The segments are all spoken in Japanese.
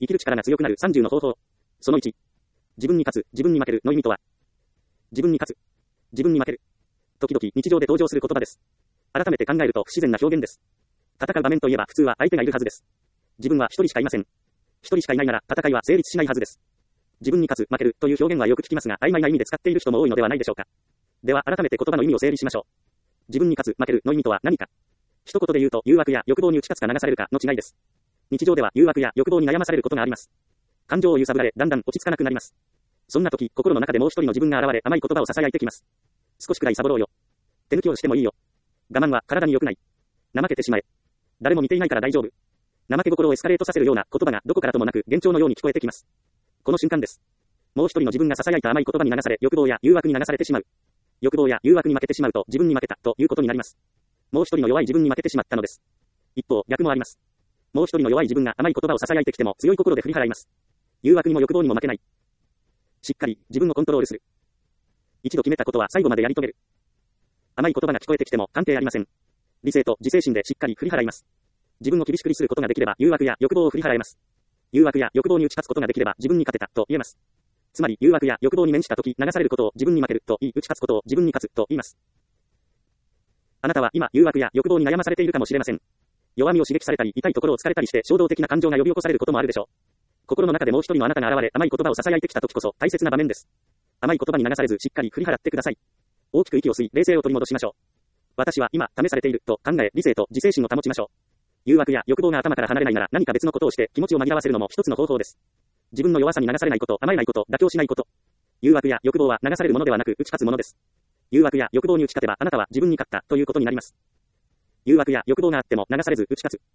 生きる力が強くなる30の方法。その1。自分に勝つ、自分に負けるの意味とは。自分に勝つ。自分に負ける。時々日常で登場する言葉です。改めて考えると不自然な表現です。戦う場面といえば普通は相手がいるはずです。自分は一人しかいません。一人しかいないなら戦いは成立しないはずです。自分に勝つ、負けるという表現はよく聞きますが、曖昧な意味で使っている人も多いのではないでしょうか。では改めて言葉の意味を整理しましょう。自分に勝つ、負けるの意味とは何か。一言で言うと、誘惑や欲望に打ち勝つか流されるかの違いです。日常では誘惑や欲望に悩まされることがあります。感情を揺さぶられ、だんだん落ち着かなくなります。そんな時、心の中でもう一人の自分が現れ、甘い言葉を囁いてきます。少しくらいサボろうよ。手抜きをしてもいいよ。我慢は体に良くない。怠けてしまえ。誰も見ていないから大丈夫。怠け心をエスカレートさせるような言葉がどこからともなく幻聴のように聞こえてきます。この瞬間です。もう一人の自分が囁いた甘い言葉に流され、欲望や誘惑に流されてしまう。欲望や誘惑に負けてしまうと自分に負けたということになります。もう一人の弱い自分に負けてしまったのです。一方、逆もあります。もう一人の弱い自分が甘い言葉を囁いてきても強い心で振り払います。誘惑にも欲望にも負けない。しっかり自分をコントロールする。一度決めたことは最後までやり遂げる。甘い言葉が聞こえてきても関係ありません。理性と自制心でしっかり振り払います。自分を厳しく律することができれば誘惑や欲望を振り払えます。誘惑や欲望に打ち勝つことができれば自分に勝てたと言えます。つまり誘惑や欲望に面したとき流されることを自分に負けると言い、打ち勝つことを自分に勝つと言います。あなたは今誘惑や欲望に悩まされているかもしれません。弱みを刺激されたり痛いところを突かれたりして衝動的な感情が呼び起こされることもあるでしょう。心の中でもう一人のあなたが現れ甘い言葉を囁いてきたときこそ大切な場面です。甘い言葉に流されずしっかり振り払ってください。大きく息を吸い冷静を取り戻しましょう。私は今試されていると考え理性と自制心を保ちましょう。誘惑や欲望が頭から離れないなら何か別のことをして気持ちを紛らわせるのも一つの方法です。自分の弱さに流されないこと、甘えないこと、妥協しないこと。誘惑や欲望は流されるものではなく打ち勝つものです。誘惑や欲望に打ち勝てばあなたは自分に勝ったということになります。誘惑や欲望があっても流されず打ち勝つ。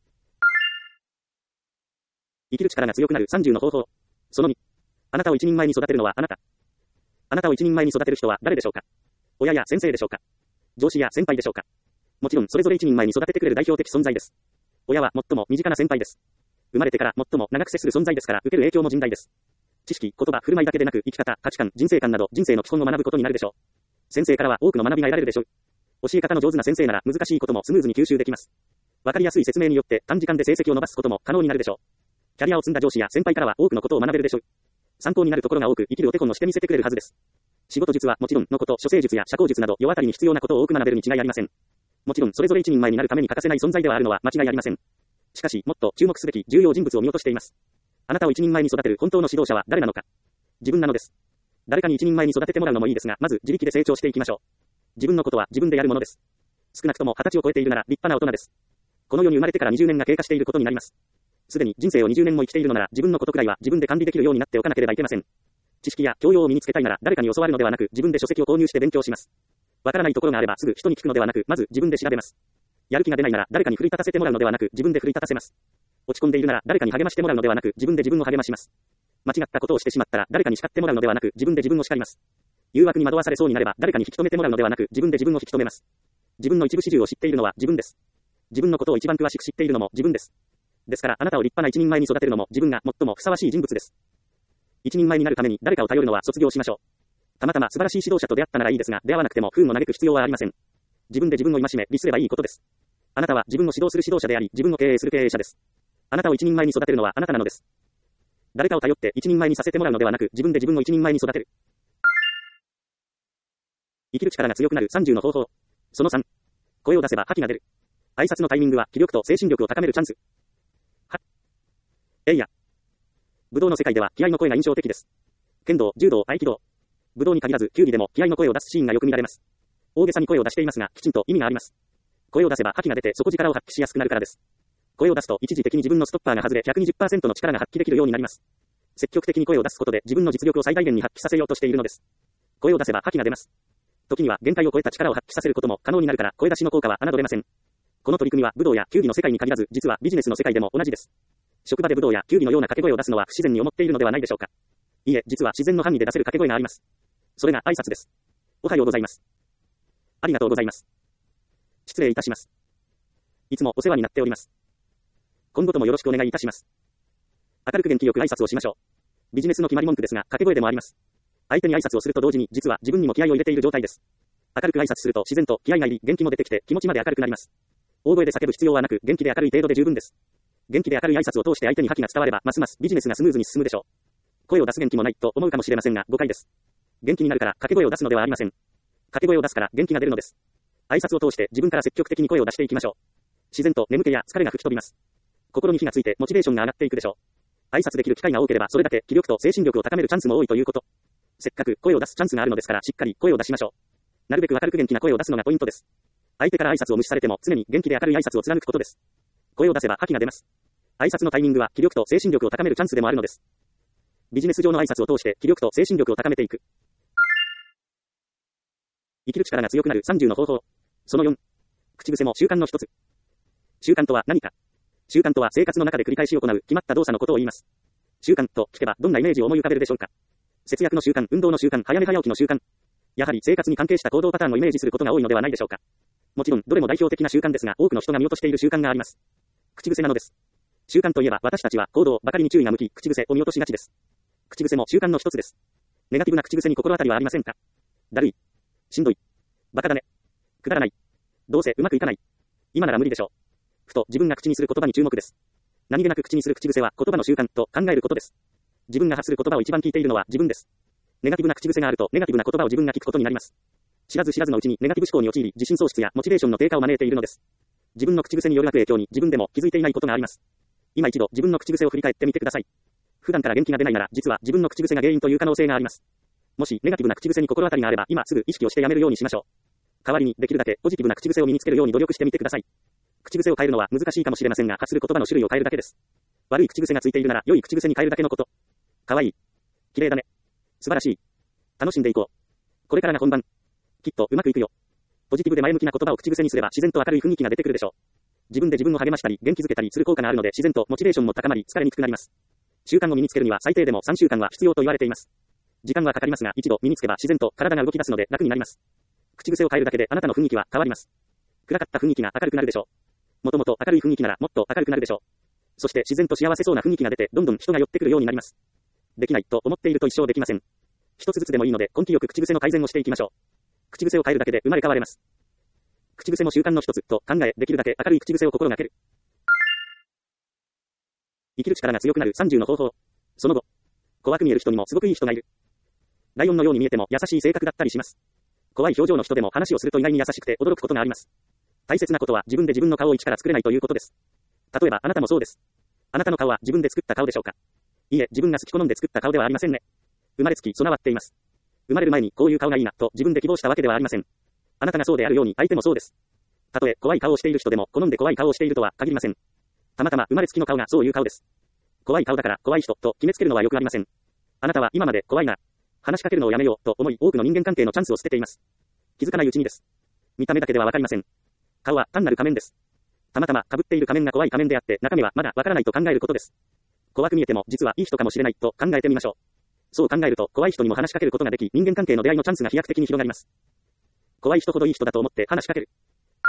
生きる力が強くなる30の方法。その2。あなたを一人前に育てるのはあなた。あなたを一人前に育てる人は誰でしょうか。親や先生でしょうか。上司や先輩でしょうか。もちろんそれぞれ一人前に育ててくれる代表的存在です。親は最も身近な先輩です。生まれてから最も長く接する存在ですから受ける影響も甚大です。知識、言葉、振る舞いだけでなく生き方、価値観、人生観など人生の基本を学ぶことになるでしょう。先生からは多くの学びが得られるでしょう。教え方の上手な先生なら難しいこともスムーズに吸収できます。わかりやすい説明によって短時間で成績を伸ばすことも可能になるでしょう。キャリアを積んだ上司や先輩からは多くのことを学べるでしょう。参考になるところが多く生きるお手本のしてみせてくれるはずです。仕事術はもちろんのこと、処世術や社交術など世当たりに必要なことを多く学べるに違いありません。もちろんそれぞれ一人前になるために欠かせない存在ではあるのは間違いありません。しかしもっと注目すべき重要人物を見落としています。あなたを一人前に育てる本当の指導者は誰なのか。自分なのです。誰かに一人前に育ててもらうのもいいですが、まず自力で成長していきましょう。自分のことは自分でやるものです。少なくとも20歳を超えているなら立派な大人です。この世に生まれてから20年が経過していることになります。すでに人生を20年も生きているのなら自分のことくらいは自分で管理できるようになっておかなければいけません。知識や教養を身につけたいなら誰かに教わるのではなく自分で書籍を購入して勉強します。わからないところがあればすぐ人に聞くのではなくまず自分で調べます。やる気が出ないなら誰かに奮い立たせてもらうのではなく自分で奮い立たせます。落ち込んでいるなら誰かに励ましてもらうのではなく自分で自分を励まします。間違ったことをしてしまったら誰かに叱ってもらうのではなく自分で自分を叱ります。誘惑に惑わされそうになれば誰かに引き止めてもらうのではなく自分で自分を引き止めます。自分の一部始終を知っているのは自分です。自分のことを一番詳しく知っているのも自分です。ですからあなたを立派な一人前に育てるのも自分が最もふさわしい人物です。一人前になるために誰かを頼るのは卒業しましょう。たまたま素晴らしい指導者と出会ったならいいですが、出会わなくても不運を嘆く必要はありません。自分で自分を戒め、律すればいいことです。あなたは自分を指導する指導者であり、自分を経営する経営者です。あなたを一人前に育てるのはあなたなのです。誰かを頼って一人前にさせてもらうのではなく、自分で自分を一人前に育てる。生きる力が強くなる30の方法。その3。声を出せば覇気が出る。挨拶のタイミングは気力と精神力を高めるチャンス。は。えいや。武道の世界では気合の声が印象的です。剣道、柔道、合気道。武道に限らず球技でも気合の声を出すシーンがよく見られます。大げさに声を出していますが、きちんと意味があります。声を出せば覇気が出て底力を発揮しやすくなるからです。声を出すと一時的に自分のストッパーが外れ 120% の力が発揮できるようになります。積極的に声を出すことで自分の実力を最大限に発揮させようとしているのです。声を出せば覇気が出ます。時には限界を超えた力を発揮させることも可能になるから声出しの効果は侮れません。この取り組みは武道や球技の世界に限らず実はビジネスの世界でも同じです。職場で武道や球技のような掛け声を出すのは不自然に思っているのではないでしょうか。いいえ、実は自然の範囲で出せる掛け声があります。それが挨拶です。おはようございます。ありがとうございます。失礼いたします。いつもお世話になっております。今後ともよろしくお願いいたします。明るく元気よく挨拶をしましょう。ビジネスの決まり文句ですが、掛け声でもあります。相手に挨拶をすると同時に、実は自分にも気合を入れている状態です。明るく挨拶すると自然と気合が入り、元気も出てきて気持ちまで明るくなります。大声で叫ぶ必要はなく、元気で明るい程度で十分です。 元気で明るい挨拶を通して相手に覇気が伝われば、ますますビジネスがスムーズに進むでしょう。声を出す元気もないと思うかもしれませんが、誤解です。元気になるから掛け声を出すのではありません。掛け声を出すから元気が出るのです。挨拶を通して自分から積極的に声を出していきましょう。自然と眠気や疲れが吹き飛びます。心に火がついてモチベーションが上がっていくでしょう。挨拶できる機会が多ければそれだけ気力と精神力を高めるチャンスも多いということ。せっかく声を出すチャンスがあるのですからしっかり声を出しましょう。なるべく明るく元気な声を出すのがポイントです。相手から挨拶を無視されても常に元気で明るい挨拶を貫くことです。声を出せば覇気が出ます。挨拶のタイミングは気力と精神力を高めるチャンスでもあるのです。ビジネス上の挨拶を通して気力と精神力を高めていく。生きる力が強くなる30の方法。その4。口癖も習慣の一つ。習慣とは何か。習慣とは生活の中で繰り返し行う決まった動作のことを言います。習慣と聞けばどんなイメージを思い浮かべるでしょうか。節約の習慣、運動の習慣、早寝早起きの習慣。やはり生活に関係した行動パターンをイメージすることが多いのではないでしょうか。もちろんどれも代表的な習慣ですが多くの人が見落としている習慣があります。口癖なのです。習慣といえば私たちは行動ばかりに注意が向き口癖を見落としがちです。口癖も習慣の一つです。ネガティブな口癖に心当たりはありませんか。だるい、しんどい、バカだね、くだらない、どうせうまくいかない、今なら無理でしょう。ふと自分が口にする言葉に注目です。何気なく口にする口癖は言葉の習慣と考えることです。自分が発する言葉を一番聞いているのは自分です。ネガティブな口癖があるとネガティブな言葉を自分が聞くことになります。知らず知らずのうちにネガティブ思考に陥り自信喪失やモチベーションの低下を招いているのです。自分の口癖による悪影響に自分でも気づいていないことがあります。今一度自分の口癖を振り返ってみてください。普段から元気が出ないなら実は自分の口癖が原因という可能性があります。もしネガティブな口癖に心当たりがあれば今すぐ意識をしてやめるようにしましょう。代わりにできるだけポジティブな口癖を身につけるように努力してみてください。口癖を変えるのは難しいかもしれませんが発する言葉の種類を変えるだけです。悪い口癖がついているなら良い口癖に変えるだけのこと。かわいい、綺麗だね、素晴らしい、楽しんでいこう、これからが本番、きっとうまくいくよ。ポジティブで前向きな言葉を口癖にすれば自然と明るい雰囲気が出てくるでしょう。自分で自分を励ましたり元気づけたりする効果があるので自然とモチベーションも高まり疲れにくくなります。習慣を身につけるには最低でも3週間は必要と言われています。時間はかかりますが一度身につけば自然と体が動き出すので楽になります。口癖を変えるだけであなたの雰囲気は変わります。暗かった雰囲気が明るくなるでしょう。もともと明るい雰囲気ならもっと明るくなるでしょう。そして自然と幸せそうな雰囲気が出てどんどん人が寄ってくるようになります。できないと思っていると一生できません。一つずつでもいいので根気よく口癖の改善をしていきましょう。口癖を変えるだけで生まれ変われます。口癖も習慣の一つと考えできるだけ明るい口癖を心がける。生きる力が強くなる30の方法。その後、怖く見える人にもすごくいい人がいる。ライオンのように見えても優しい性格だったりします。怖い表情の人でも話をすると意外に優しくて驚くことがあります。大切なことは自分で自分の顔を一から作れないということです。例えばあなたもそうです。あなたの顔は自分で作った顔でしょうか。いいえ、自分が好き好んで作った顔ではありませんね。生まれつき備わっています。生まれる前にこういう顔がいいなと自分で希望したわけではありません。あなたがそうであるように相手もそうです。たとえ怖い顔をしている人でも好んで怖い顔をしているとは限りません。たまたま生まれつきの顔がそういう顔です。怖い顔だから怖い人と決めつけるのはよくありません。あなたは今まで怖いな、話しかけるのをやめようと思い多くの人間関係のチャンスを捨てています。気づかないうちにです。見た目だけではわかりません。顔は単なる仮面です。たまたま被っている仮面が怖い仮面であって中身はまだわからないと考えることです。怖く見えても実はいい人かもしれないと考えてみましょう。そう考えると怖い人にも話しかけることができ人間関係の出会いのチャンスが飛躍的に広がります。怖い人ほどいい人だと思って話しかける。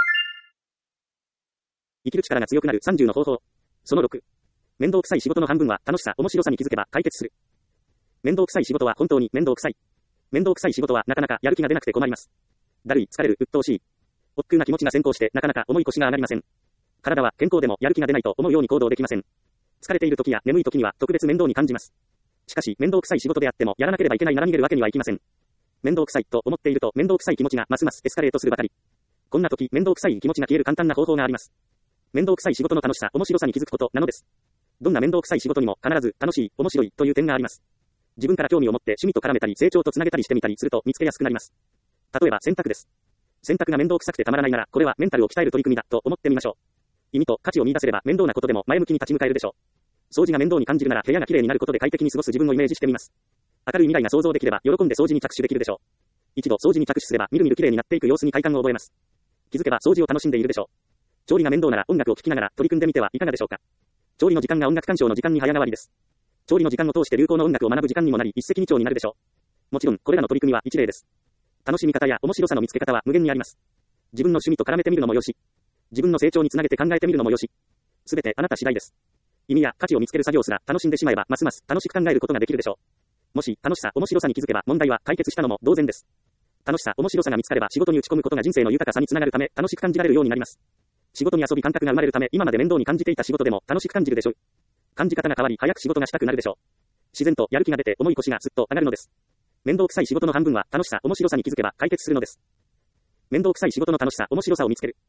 生きる力が強くなる30の方法。その6。面倒くさい仕事の半分は楽しさ、面白さに気づけば解決する。面倒くさい仕事は本当に面倒くさい。面倒くさい仕事はなかなかやる気が出なくて困ります。だるい、疲れる、鬱陶しい。億劫な気持ちが先行してなかなか重い腰が上がりません。体は健康でもやる気が出ないと思うように行動できません。疲れている時や眠い時には特別面倒に感じます。しかし面倒くさい仕事であってもやらなければいけないなら逃げるわけにはいきません。面倒くさいと思っていると面倒くさい気持ちがますますエスカレートするばかり。こんな時面倒くさい気持ちが消える簡単な方法があります。面倒くさい仕事の楽しさ、面白さに気づくことなのです。どんな面倒くさい仕事にも必ず楽しい、面白いという点があります。自分から興味を持って趣味と絡めたり成長とつなげたりしてみたりすると見つけやすくなります。例えば洗濯です。洗濯が面倒くさくてたまらないならこれはメンタルを鍛える取り組みだと思ってみましょう。意味と価値を見出せれば面倒なことでも前向きに立ち向かえるでしょう。掃除が面倒に感じるなら部屋が綺麗になることで快適に過ごす自分をイメージしてみます。明るい未来が想像できれば喜んで掃除に着手できるでしょう。一度掃除に着手すればみるみる綺麗になっていく様子に快感を覚えます。気づけば掃除を楽しんでいるでしょう。調理が面倒なら音楽を聴きながら取り組んでみてはいかがでしょうか。調理の時間が音楽鑑賞の時間に早変わりです。調理の時間を通して流行の音楽を学ぶ時間にもなり一石二鳥になるでしょう。もちろんこれらの取り組みは一例です。楽しみ方や面白さの見つけ方は無限にあります。自分の趣味と絡めてみるのもよし、自分の成長につなげて考えてみるのもよし、すべてあなた次第です。意味や価値を見つける作業すら楽しんでしまえばますます楽しく考えることができるでしょう。もし楽しさ、面白さに気づけば問題は解決したのも同然です。楽しさ、面白さが見つかれば仕事に打ち込むことが人生の豊かさにつながるため楽しく感じられるようになります。 仕事に遊び感覚が生まれるため、今まで面倒に感じていた仕事でも楽しく感じるでしょう。感じ方が変わり、早く仕事がしたくなるでしょう。自然とやる気が出て、重い腰がすっと上がるのです。面倒くさい仕事の半分は、楽しさ、面白さに気づけば解決するのです。面倒くさい仕事の楽しさ、面白さを見つける。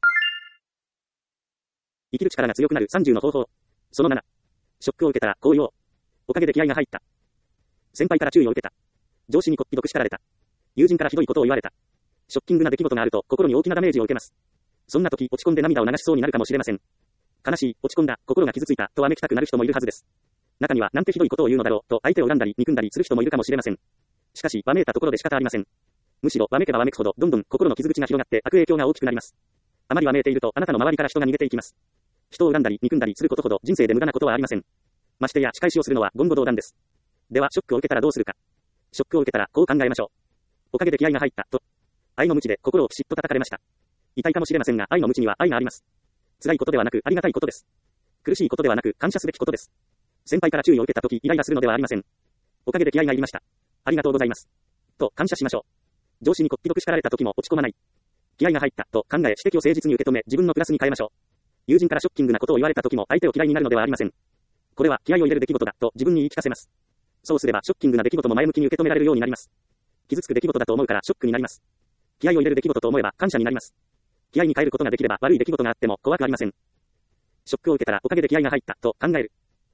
生きる力が強くなる30の方法。その7。ショックを受けたら、こう言おう。おかげで気合が入った。先輩から注意を受けた。上司にこっぴどく叱られた。友人からひどいことを言われた。ショッキングな出来事があると、心に大きなダメージを受けます。そんな時、落ち込んで涙を流しそうになるかもしれません。悲しい、落ち込んだ、心が傷ついた、とわめきたくなる人もいるはずです。中には、なんてひどいことを言うのだろう、と相手を恨んだり、憎んだりする人もいるかもしれません。しかし、わめいたところで仕方ありません。むしろ、わめけばわめくほど、どんどん心の傷口が広がって悪影響が大きくなります。あまりわめいていると、あなたの周りから人が逃げていきます。人を恨んだり、憎んだりすることほど、人生で無駄なことはありません。ましてや、仕返しをするのは言語道断です。では、ショックを受けたらどうするか。ショックを受けたら、こう考えましょう。おかげで気合が入った、と。愛の鞭で心をピシッと叩かれました。痛いかもしれませんが、愛の鞭には愛があります。辛いことではなく、ありがたいことです。苦しいことではなく、感謝すべきことです。先輩から注意を受けたとき、イライラするのではありません。おかげで気合が入りました。ありがとうございます。と、感謝しましょう。上司にこっぴどく叱られたときも落ち込まない。気合が入った、と考え、指摘を誠実に受け止め、自分のプラスに変えましょう。友人からショッキングなことを言われたときも、相手を嫌いになるのではありません。これは気合を入れる出来事だ、と自分に言い聞かせます。そうすれば、ショッキングな出来事も前向きに受け止められるようになります。傷つく出来事だと思うからショックになります。気合を入れる出来事と思えば感謝になります。気合に変えることができれば悪い出来事があっても怖くありません。ショックを受けたらおかげで気合が入ったと考える。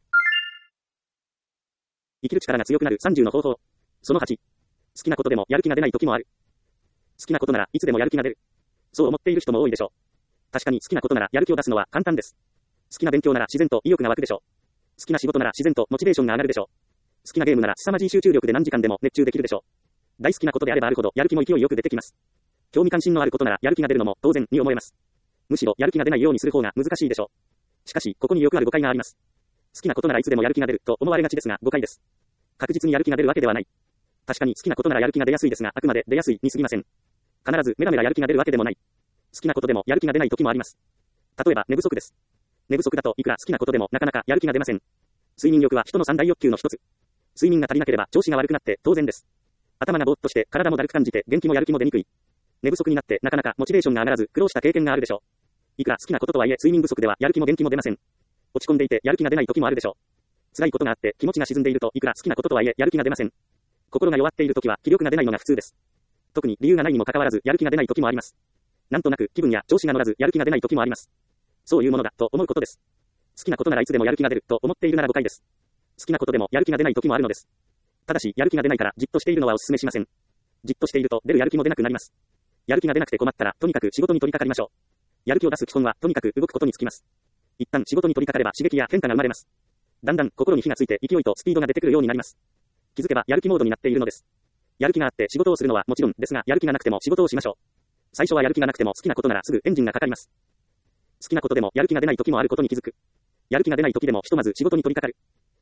生きる力が強くなる30の方法。その8。好きなことでもやる気が出ない時もある。好きなことならいつでもやる気が出る。そう思っている人も多いでしょう。確かに好きなことならやる気を出すのは簡単です。好きな勉強なら自然と意欲が湧くでしょう。好きな仕事なら自然とモチベーションが上がるでしょう。好きなゲームなら凄まじい集中力で何時間でも熱中できるでしょう。大好きなことであればあるほどやる気も勢いよく出てきます。興味関心のあることならやる気が出るのも当然に思えます。むしろやる気が出ないようにする方が難しいでしょう。しかし、ここによくある誤解があります。好きなことならいつでもやる気が出ると思われがちですが誤解です。確実にやる気が出るわけではない。確かに好きなことならやる気が出やすいですが、あくまで出やすいに過ぎません。必ずメラメラやる気が出るわけでもない。好きなことでもやる気が出ない時もあります。例えば寝不足です。寝不足だといくら好きなことでもなかなかやる気が出ません。睡眠欲は人の三大欲求の一つ。睡眠が足りなければ調子が悪くなって当然です。頭がぼーっとして体もだるく感じて元気もやる気も出にくい。寝不足になってなかなかモチベーションが上がらず苦労した経験があるでしょう。いくら好きなこととはいえ睡眠不足ではやる気も元気も出ません。落ち込んでいてやる気が出ない時もあるでしょう。辛いことがあって気持ちが沈んでいるといくら好きなこととはいえやる気が出ません。心が弱っている時は気力が出ないのが普通です。特に理由がないにもかかわらずやる気が出ない時もあります。なんとなく気分や調子が乗らずやる気が出ない時もあります。そういうものだと思うことです。好きなことならいつでもやる気が出ると思っているなら誤解です。好きなことでもやる気が出ない時もあるのです。ただしやる気が出ないからじっとしているのはお勧めしません。じっとしていると出るやる気も出なくなります。やる気が出なくて困ったらとにかく仕事に取り掛かりましょう。やる気を出す基本はとにかく動くことにつきます。一旦仕事に取り掛かれば刺激や変化が生まれます。だんだん心に火がついて勢いとスピードが出てくるようになります。気づけばやる気モードになっているのです。やる気があって仕事をするのはもちろんですが、やる気がなくても仕事をしましょう。最初はやる気がなくても好きなことならすぐエンジンがかかります。好きなことでもやる気が出ない時もあることに気づく。やる気が出ない時でもひとまず仕事に取り掛かる。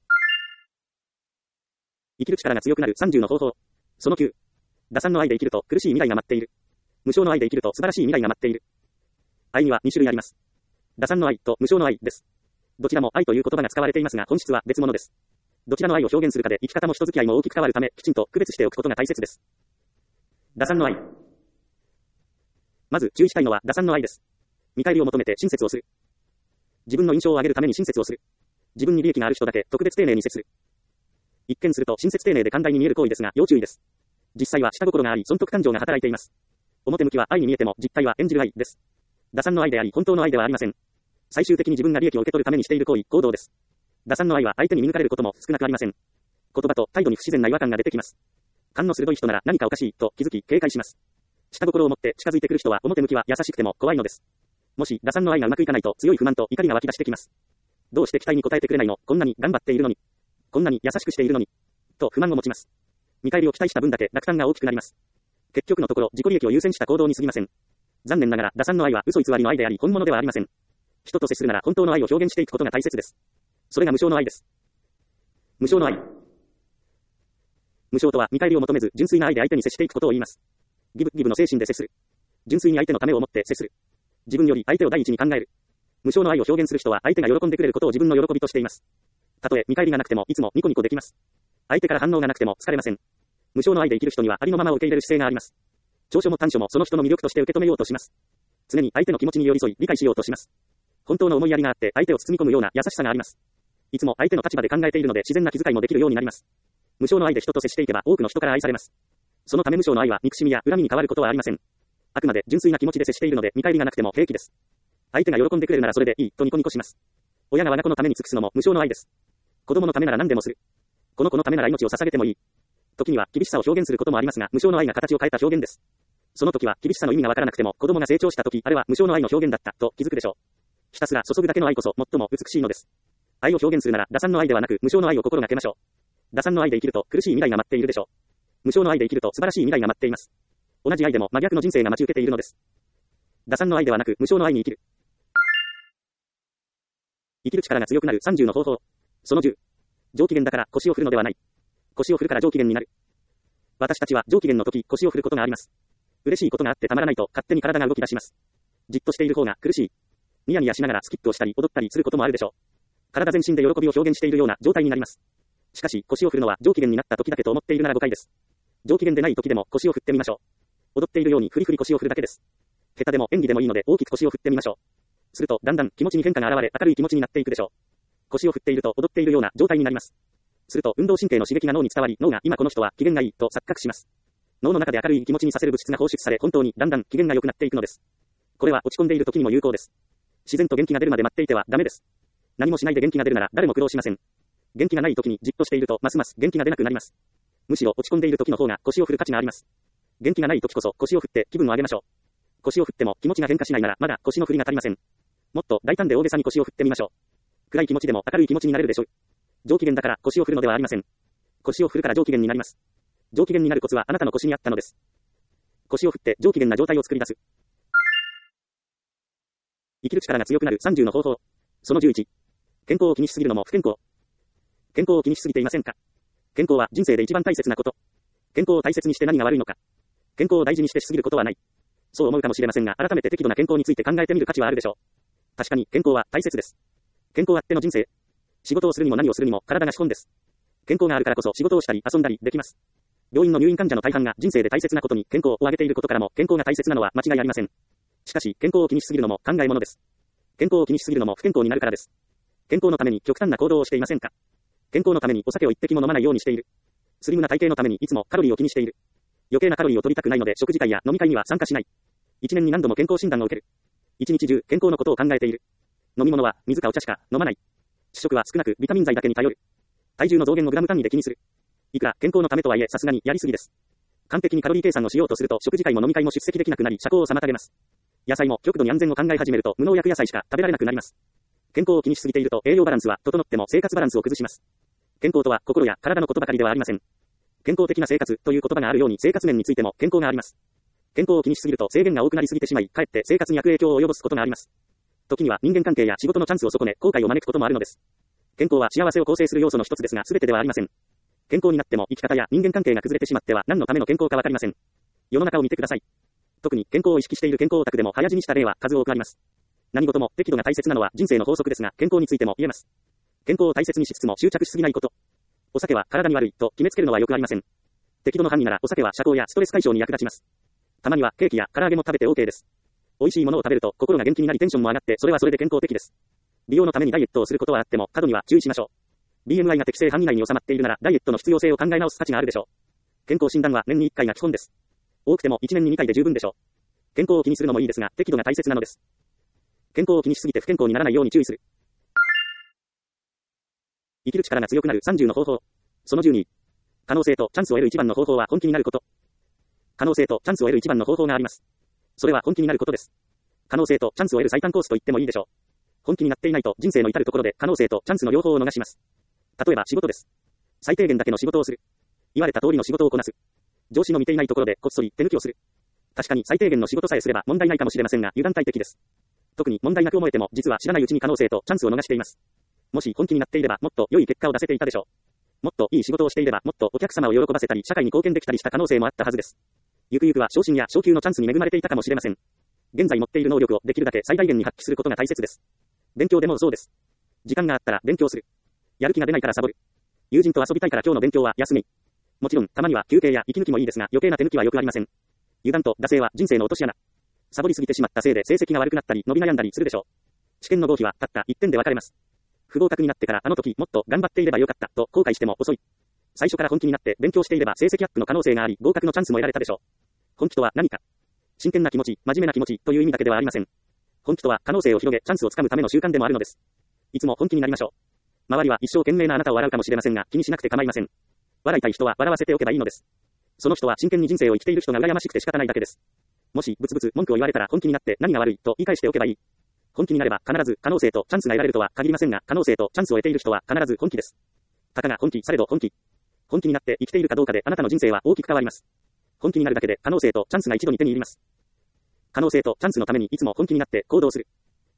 生きる力が強くなる30の方法。その9。打算の愛で生きると苦しい未来が待っている。無償の愛で生きると素晴らしい未来が待っている。愛には2種類あります。打算の愛と無償の愛です。どちらも愛という言葉が使われていますが本質は別物です。どちらの愛を表現するかで生き方も人付き合いも大きく変わるためきちんと区別しておくことが大切です。打算の愛。まず注意したいのは打算の愛です。見返りを求めて親切をする。自分の印象を上げるために親切をする。自分に利益がある人だけ特別丁寧に接する。一見すると親切丁寧で寛大に見える行為ですが要注意です。実際は下心があり損得感情が働いています。表向きは愛に見えても実態は演じる愛です。打算の愛であり本当の愛ではありません。最終的に自分が利益を受け取るためにしている行為、行動です。打算の愛は相手に見抜かれることも少なくありません。言葉と態度に不自然な違和感が出てきます。勘の鋭い人なら何かおかしいと気づき警戒します。下心を持って近づいてくる人は表向きは優しくても怖いのです。もし打算の愛がうまくいかないと強い不満と怒りが湧き出してきます。どうして期待に応えてくれないの？こんなに頑張っているのに。こんなに優しくしているのに。と不満を持ちます。見返りを期待した分だけ落胆が大きくなります。結局のところ自己利益を優先した行動に過ぎません。残念ながら打算の愛は嘘偽りの愛であり本物ではありません。人と接するなら本当の愛を表現していくことが大切です。それが無償の愛です。無償の愛。無償とは見返りを求めず純粋な愛で相手に接していくことを言います。ギブの精神で接する。純粋に相手のためを思って接する。自分より相手を第一に考える。無償の愛を表現する人は相手が喜んでくれることを自分の喜びとしています。たとえ見返りがなくてもいつもニコニコできます。相手から反応がなくても疲れません。無償の愛で生きる人にはありのままを受け入れる姿勢があります。長所も短所もその人の魅力として受け止めようとします。 常に相手の気持ちに寄り添い、理解しようとします。本当の思いやりがあって、相手を包み込むような優しさがあります。いつも相手の立場で考えているので自然な気遣いもできるようになります。無償の愛で人と接していけば多くの人から愛されます。そのため無償の愛は憎しみや恨みに変わることはありません。あくまで純粋な気持ちで接しているので見返りがなくても平気です。相手が喜んでくれるならそれでいいとニコニコします。親が我が子のために尽くすのも無償の愛です。子供のためなら何でもする。この子のためなら命を捧げてもいい。時には厳しさを表現することもありますが、無償の愛が形を変えた表現です。その時は厳しさの意味がわからなくても、子供が成長した時、あれは無償の愛の表現だったと気づくでしょう。ひたすら注ぐだけの愛こそ最も美しいのです。愛を表現するなら打算の愛ではなく無償の愛を心がけましょう。打算の愛で生きると苦しい未来が待っているでしょう。無償の愛で生きると素晴らしい未来が待っています。同じ愛でも真逆の人生が待ち受けているのです。打算の愛ではなく無償の愛に生きる。生きる力が強くなる30の方法。その10。上機嫌だから腰を振るのではない。腰を振るから上機嫌になる。私たちは上機嫌の時、腰を振ることがあります。嬉しいことがあってたまらないと勝手に体が動き出します。じっとしている方が苦しい。ニヤニヤしながらスキップをしたり踊ったりすることもあるでしょう。体全身で喜びを表現しているような状態になります。しかし腰を振るのは上機嫌になった時だけと思っているなら誤解です。上機嫌でない時でも腰を振ってみましょう。踊っているようにフリフリ腰を振るだけです。下手でも演技でもいいので大きく腰を振ってみましょう。するとだんだん気持ちに変化が現れ明るい気持ちになっていくでしょう。腰を振っていると踊っているような状態になります。すると運動神経の刺激が脳に伝わり、脳が今この人は機嫌がいいと錯覚します。脳の中で明るい気持ちにさせる物質が放出され、本当にだんだん機嫌が良くなっていくのです。これは落ち込んでいる時にも有効です。自然と元気が出るまで待っていてはダメです。何もしないで元気が出るなら誰も苦労しません。元気がない時にじっとしているとますます元気が出なくなります。むしろ落ち込んでいる時の方が腰を振る価値があります。元気がない時こそ腰を振って気分を上げましょう。腰を振っても気持ちが変化しないならまだ腰の振りが足りません。もっと大胆で大げさに腰を振ってみましょう。暗い気持ちでも明るい気持ちになれるでしょう。上機嫌だから腰を振るのではありません。腰を振るから上機嫌になります。上機嫌になるコツはあなたの腰にあったのです。腰を振って上機嫌な状態を作り出す。生きる力が強くなる30の方法。その11。健康を気にしすぎるのも不健康。健康を気にしすぎていませんか？健康は人生で一番大切なこと。健康を大切にして何が悪いのか。健康を大事にしてしすぎることはない。そう思うかもしれませんが、改めて適度な健康について考えてみる価値はあるでしょう。確かに健康は大切です。健康あっての人生。仕事をするにも何をするにも体が資本です。健康があるからこそ仕事をしたり遊んだりできます。病院の入院患者の大半が人生で大切なことに健康を挙げていることからも健康が大切なのは間違いありません。しかし健康を気にしすぎるのも考えものです。健康を気にしすぎるのも不健康になるからです。健康のために極端な行動をしていませんか？健康のためにお酒を一滴も飲まないようにしている。スリムな体型のためにいつもカロリーを気にしている。余計なカロリーを取りたくないので食事会や飲み会には参加しない。一年に何度も健康診断を受ける。一日中健康のことを考えている。飲み物は水かお茶しか飲まない。主食は少なくビタミン剤だけに頼る。体重の増減をグラム単位で気にする。いくら健康のためとはいえさすがにやりすぎです。完璧にカロリー計算をしようとすると食事会も飲み会も出席できなくなり社交を妨げます。野菜も極度に安全を考え始めると無農薬野菜しか食べられなくなります。健康を気にしすぎていると栄養バランスは整っても生活バランスを崩します。健康とは心や体のことばかりではありません。健康的な生活という言葉があるように生活面についても健康があります。健康を気にしすぎると制限が多くなりすぎてしまい、かえって生活に悪影響を及ぼすことがあります。時には人間関係や仕事のチャンスを損ね、後悔を招くこともあるのです。健康は幸せを構成する要素の一つですが全てではありません。健康になっても生き方や人間関係が崩れてしまっては何のための健康かわかりません。世の中を見てください。特に健康を意識している健康オタクでも早死にした例は数多くあります。何事も適度が大切なのは人生の法則ですが、健康についても言えます。健康を大切にしつつも執着しすぎないこと。お酒は体に悪いと決めつけるのはよくありません。適度の範囲ならお酒は社交やストレス解消に役立ちます。たまにはケーキや唐揚げも食べて OK です。美味しいものを食べると心が元気になりテンションも上がってそれはそれで健康的です。美容のためにダイエットをすることはあっても過度には注意しましょう。BMI が適正範囲内に収まっているならダイエットの必要性を考え直す価値があるでしょう。健康診断は年に1回が基本です。多くても1年に2回で十分でしょう。健康を気にするのもいいですが適度が大切なのです。健康を気にしすぎて不健康にならないように注意する。生きる力が強くなる30の方法。その12。可能性とチャンスを得る一番の方法は本気になること。可能性とチャンスを得る一番の方法があります。それは本気になることです。可能性とチャンスを得る最短コースと言ってもいいでしょう。本気になっていないと人生の至るところで可能性とチャンスの両方を逃します。例えば仕事です。最低限だけの仕事をする。言われた通りの仕事をこなす。上司の見ていないところでこっそり手抜きをする。確かに最低限の仕事さえすれば問題ないかもしれませんが油断大敵です。特に問題なく思えても実は知らないうちに可能性とチャンスを逃しています。もし本気になっていればもっと良い結果を出せていたでしょう。もっといい仕事をしていればもっとお客様を喜ばせたり社会に貢献できたりした可能性もあったはずです。ゆくゆくは昇進や昇給のチャンスに恵まれていたかもしれません。現在持っている能力をできるだけ最大限に発揮することが大切です。勉強でもそうです。時間があったら勉強する。やる気が出ないからサボる。友人と遊びたいから今日の勉強は休み。もちろんたまには休憩や息抜きもいいですが余計な手抜きはよくありません。油断と惰性は人生の落とし穴。 サボりすぎてしまったせいで成績が悪くなったり伸び悩んだりするでしょう。試験の合否はたった1点で分かれます。不合格になってからあの時もっと頑張っていればよかったと後悔しても遅い。最初から本気になって勉強していれば成績アップの可能性があり合格のチャンスも得られたでしょう。本気とは何か。真剣な気持ち、真面目な気持ちという意味だけではありません。本気とは可能性を広げチャンスをつかむための習慣でもあるのです。いつも本気になりましょう。周りは一生懸命なあなたを笑うかもしれませんが気にしなくて構いません。笑いたい人は笑わせておけばいいのです。その人は真剣に人生を生きている人が羨ましくて仕方ないだけです。もしブツブツ文句を言われたら本気になって何が悪いと言い返しておけばいい。本気になれば必ず可能性とチャンスが得られるとは限りませんが、可能性とチャンスを得ている人は必ず本気です。たかが本気されど本気。本気になって生きているかどうかであなたの人生は大きく変わります。本気になるだけで可能性とチャンスが一度に手に入ります。可能性とチャンスのためにいつも本気になって行動する。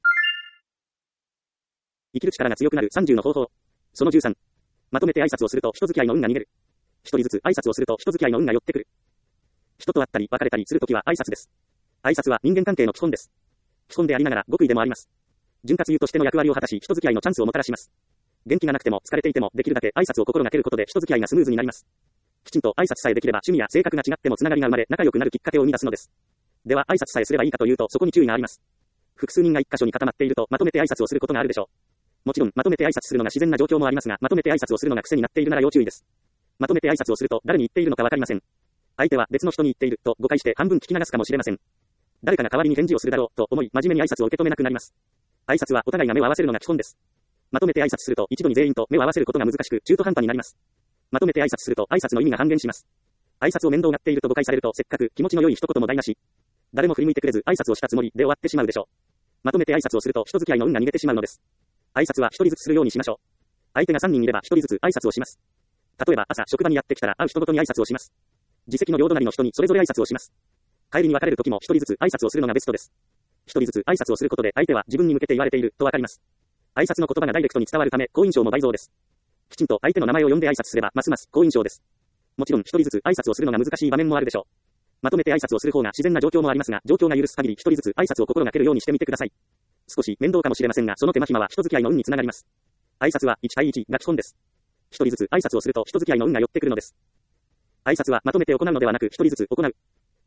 生きる力が強くなる30の方法。その13。まとめて挨拶をすると人付き合いの運が逃げる。一人ずつ挨拶をすると人付き合いの運が寄ってくる。人と会ったり別れたりするときは挨拶です。挨拶は人間関係の基本です。基本でありながら極意でもあります。潤滑油としての役割を果たし人付き合いのチャンスをもたらします。元気がなくても疲れていてもできるだけ挨拶を心がけることで人付き合いがスムーズになります。きちんと挨拶さえできれば趣味や性格が違ってもつながりが生まれ仲良くなるきっかけを生み出すのです。では挨拶さえすればいいかというとそこに注意があります。複数人が一箇所に固まっているとまとめて挨拶をすることがあるでしょう。もちろんまとめて挨拶するのが自然な状況もありますがまとめて挨拶をするのが癖になっているなら要注意です。まとめて挨拶をすると誰に言っているのかわかりません。相手は別の人に言っていると誤解して半分聞き流すかもしれません。誰かが代わりに返事をするだろうと思い真面目に挨拶を受け止めなくなります。挨拶はお互いが目を合わせるのが基本です。まとめて挨拶すると一度に全員と目を合わせることが難しく中途半端になります。まとめて挨拶すると挨拶の意味が半減します。挨拶を面倒がっていると誤解されるとせっかく気持ちの良い一言も台無し。誰も振り向いてくれず挨拶をしたつもりで終わってしまうでしょう。まとめて挨拶をすると人付き合いの運が逃げてしまうのです。挨拶は一人ずつするようにしましょう。相手が3人いれば一人ずつ挨拶をします。例えば朝職場にやってきたら会う人ごとに挨拶をします。自責の両隣の人にそれぞれ挨拶をします。帰りに別れる時も一人ずつ挨拶をするのがベストです。一人ずつ挨拶をすることで相手は自分に向けて言われているとわかります。挨拶の言葉がダイレクトに伝わるため好印象も倍増です。きちんと相手の名前を呼んで挨拶すればますます好印象です。もちろん一人ずつ挨拶をするのが難しい場面もあるでしょう。まとめて挨拶をする方が自然な状況もありますが状況が許す限り一人ずつ挨拶を心がけるようにしてみてください。少し面倒かもしれませんがその手間暇は人付き合いの運につながります。挨拶は1対1が基本です。一人ずつ挨拶をすると人付き合いの運が寄ってくるのです。挨拶はまとめて行うのではなく一人ずつ行う。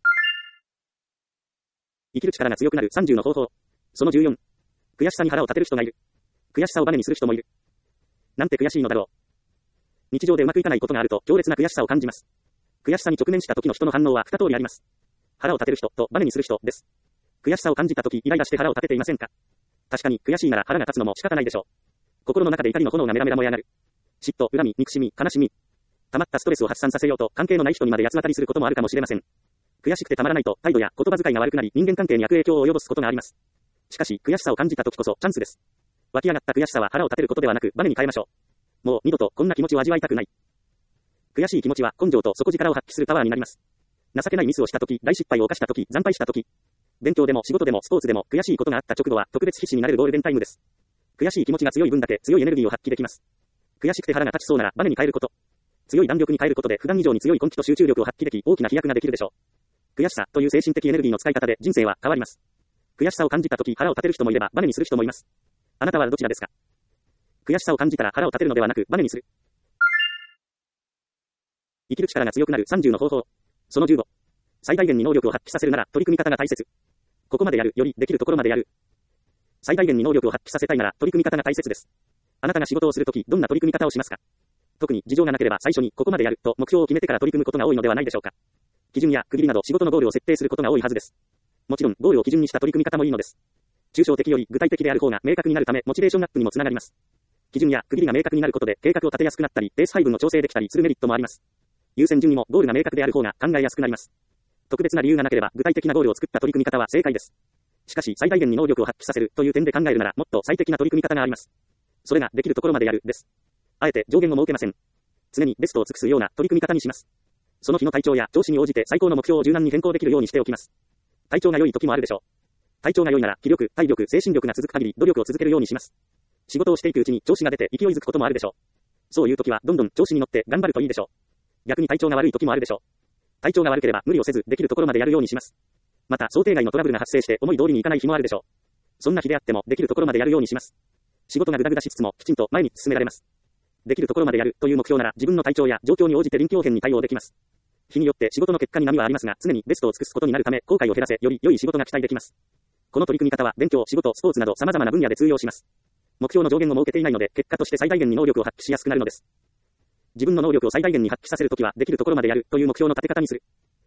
生きる力が強くなる30の方法。その14。悔しさに腹を立てる人がいる。悔しさをバネにする人もいる。なんて悔しいのだろう。日常でうまくいかないことがあると強烈な悔しさを感じます。悔しさに直面した時の人の反応は2通りあります。腹を立てる人とバネにする人です。悔しさを感じた時イライラして腹を立てていませんか。確かに悔しいなら腹が立つのも仕方ないでしょう。心の中で怒りの炎がメラメラ燃え上がる。嫉妬、恨み、憎しみ、悲しみ。溜まったストレスを発散させようと関係のない人にまで八つ当たりすることもあるかもしれません。悔しくてたまらないと態度や言葉遣いが悪くなり人間関係に悪影響を及ぼすことがあります。しかし悔しさを感じた時こそチャンスです。湧き上がった悔しさは腹を立てることではなくバネに変えましょう。もう二度とこんな気持ちを味わいたくない。悔しい気持ちは根性と底力を発揮するパワーになります。情けないミスをした時、大失敗を犯した時、惨敗した時、勉強でも仕事でもスポーツでも悔しいことがあった直後は特別必死になれるゴールデンタイムです。悔しい気持ちが強い分だけ強いエネルギーを発揮できます。悔しくて腹が立ちそうならバネに変えること。強い弾力に変えることで普段以上に強い根気と集中力を発揮でき大きな飛躍ができるでしょう。悔しさという精神的エネルギーの使い方で人生は変わります。悔しさを感じた時腹を立てる人もいればバネにする人もいます。あなたはどちらですか。悔しさを感じたら腹を立てるのではなくバネにする。生きる力が強くなる30の方法。その15。最大限に能力を発揮させるなら取り組み方が大切。ここまでやるよりできるところまでやる。最大限に能力を発揮させたいなら取り組み方が大切です。あなたが仕事をするときどんな取り組み方をしますか。特に事情がなければ最初にここまでやると目標を決めてから取り組むことが多いのではないでしょうか。基準や区切りなど仕事のゴールを設定することが多いはずです。もちろんゴールを基準にした取り組み方もいいのです。抽象的より具体的である方が明確になるためモチベーションアップにもつながります。基準や区切りが明確になることで計画を立てやすくなったりペース配分を調整できたりするメリットもあります。優先順位もゴールが明確である方が考えやすくなります。特別な理由がなければ具体的なゴールを作った取り組み方は正解です。しかし最大限に能力を発揮させるという点で考えるならもっと最適な取り組み方があります。それができるところまでやるです。あえて上限を設けません。常にベストを尽くすような取り組み方にします。その日の体調や調子に応じて最高の目標を柔軟に変更できるようにしておきます。体調が良い時もあるでしょう。体調が良いなら気力、体力、精神力が続く限り努力を続けるようにします。仕事をしていくうちに調子が出て勢いづくこともあるでしょう。そういう時はどんどん調子に乗って頑張るといいでしょう。逆に体調が悪い時もあるでしょう。体調が悪ければ無理をせずできるところまでやるようにします。また想定外のトラブルが発生して思い通りにいかない日もあるでしょう。そんな日であってもできるところまでやるようにします。仕事がグダグダしつつもきちんと前に進められます。できるところまでやるという目標なら自分の体調や状況に応じて臨機応変に対応できます。 日によって仕事の結果に波はありますが、常にベストを尽くすことになるため、後悔を減らせ、より良い仕事が期待できます。この取り組み方は、勉強、仕事、スポーツなど様々な分野で通用します。目標の上限を設けていないので、結果として最大限に能力を発揮しやすくなるのです。自分の能力を最大限に発揮させるときは、できるところまでやるという目標の立て方にする。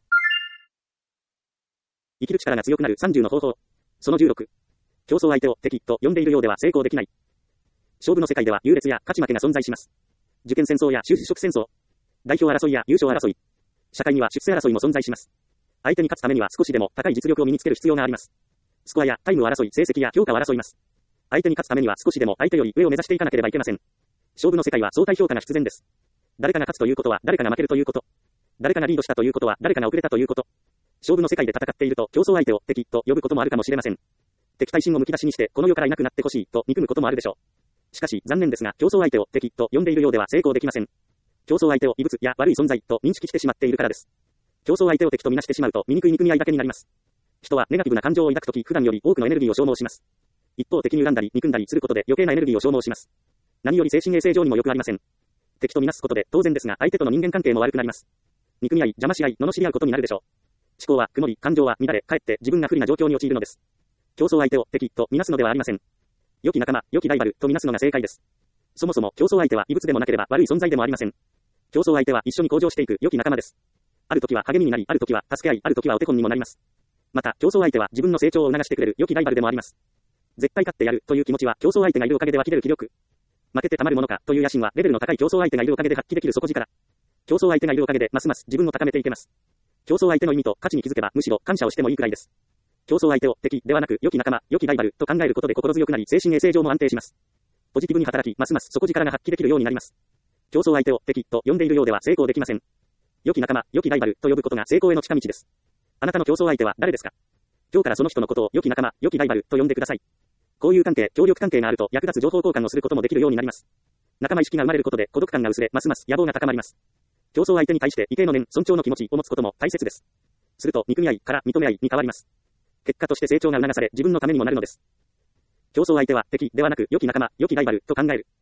生きる力が強くなる30の方法。その16。競争相手を敵と呼んでいるようでは成功できない。勝負の世界では優劣や勝ち負けが存在します。受験戦争や就職戦争、代表争いや優勝争い、社会には出世争いも存在します。相手に勝つためには少しでも高い実力を身につける必要があります。スコアやタイムを争い、成績や評価を争います。相手に勝つためには少しでも相手より上を目指していかなければいけません。勝負の世界は相対評価が必然です。誰かが勝つということは誰かが負けるということ。誰かがリードしたということは誰かが遅れたということ。勝負の世界で戦っていると競争相手を敵と呼ぶこともあるかもしれません。敵対心をむき出しにしてこの世からいなくなってほしいと憎むこともあるでしょう。しかし残念ですが競争相手を敵と呼んでいるようでは成功できません。競争相手を異物や悪い存在と認識してしまっているからです。競争相手を敵とみなしてしまうと醜い憎み合いだけになります。人はネガティブな感情を抱くとき普段より多くのエネルギーを消耗します。一方敵に恨んだり憎んだりすることで余計なエネルギーを消耗します。何より精神衛生上にも良くありません。敵とみなすことで当然ですが相手との人間関係も悪くなります。憎み合い、邪魔し合い、罵り合うことになるでしょう。思考は曇り、感情は乱れ、かえって自分が不利な状況に陥るのです。競争相手を敵とみなすのではありません。良き仲間、良きライバルとみなすのが正解です。そもそも競争相手は異物でもなければ悪い存在でもありません。競争相手は一緒に向上していく良き仲間です。ある時は励みになり、ある時は助け合い、ある時はお手本にもなります。また競争相手は自分の成長を促してくれる良きライバルでもあります。絶対勝ってやるという気持ちは競争相手がいるおかげで湧き出る気力。負けてたまるものかという野心はレベルの高い競争相手がいるおかげで発揮できる底力。競争相手がいるおかげでますます自分を高めていけます。競争相手の意味と価値に気づけばむしろ感謝をしてもいいくらいです。競争相手を敵ではなく良き仲間、良きライバルと考えることで心強くなり精神衛生上も安定します。ポジティブに働きますます底力が発揮できるようになります。競争相手を敵と呼んでいるようでは成功できません。良き仲間、良きライバルと呼ぶことが成功への近道です。あなたの競争相手は誰ですか？今日からその人のことを良き仲間、良きライバルと呼んでください。交友関係、協力関係があると役立つ情報交換をすることもできるようになります。仲間意識が生まれることで孤独感が薄れ、ますます野望が高まります。競争相手に対して畏敬の念、尊重の気持ちを持つことも大切です。すると憎み合いから認め合いに変わります。結果として成長が促され自分のためにもなるのです。競争相手は敵ではなく良き仲間、良きライバルと考える。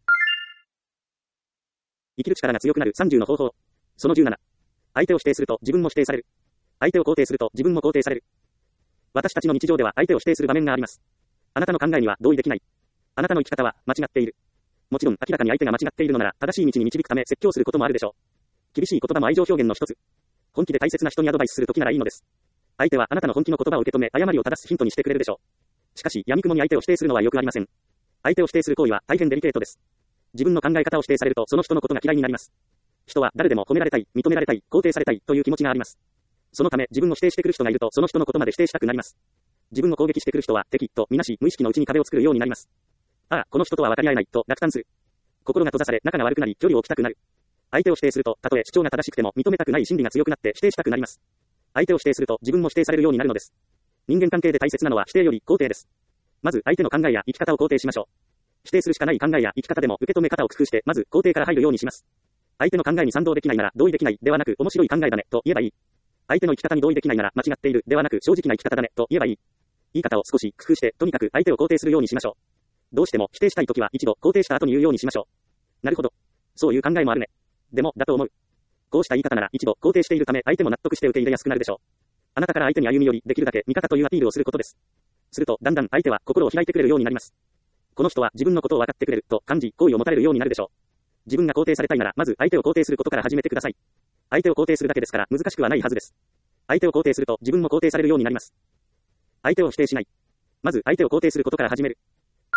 生きる力が強くなる30の方法。その17。相手を否定すると自分も否定される。相手を肯定すると自分も肯定される。私たちの日常では相手を否定する場面があります。あなたの考えには同意できない。あなたの生き方は間違っている。もちろん明らかに相手が間違っているのなら正しい道に導くため説教することもあるでしょう。厳しい言葉も愛情表現の一つ。本気で大切な人にアドバイスするときならいいのです。相手はあなたの本気の言葉を受け止め誤りを正すヒントにしてくれるでしょう。しかし闇雲に相手を否定するのはよくありません。相手を否定する行為は大変デリケートです。自分の考え方を否定されるとその人のことが嫌いになります。人は誰でも褒められたい、認められたい、肯定されたいという気持ちがあります。そのため自分を否定してくる人がいるとその人のことまで否定したくなります。自分を攻撃してくる人は敵とみなし無意識のうちに壁を作るようになります。ああ、この人とは分かり合えないと落胆する。心が閉ざされ仲が悪くなり距離を置きたくなる。相手を否定するとたとえ主張が正しくても認めたくない心理が強くなって否定したくなります。相手を否定すると自分も否定されるようになるのです。人間関係で大切なのは否定より肯定です。まず相手の考えや生き方を肯定しましょう。否定するしかない考えや生き方でも受け止め方を工夫してまず肯定から入るようにします。相手の考えに賛同できないなら同意できないではなく面白い考えだねと言えばいい。相手の生き方に同意できないなら間違っているではなく正直な生き方だねと言えばいい。言い方を少し工夫してとにかく相手を肯定するようにしましょう。どうしても否定したいときは一度肯定した後に言うようにしましょう。なるほど。そういう考えもあるね。でもだと思う。こうした言い方なら一度肯定しているため相手も納得して受け入れやすくなるでしょう。あなたから相手に歩み寄りできるだけ味方というアピールをすることです。するとだんだん相手は心を開いてくれるようになります。この人は自分のことを分かってくれると感じ好意を持たれるようになるでしょう。自分が肯定されたいならまず相手を肯定することから始めてください。相手を肯定するだけですから難しくはないはずです。相手を肯定すると自分も肯定されるようになります。相手を否定しない。まず相手を肯定することから始める。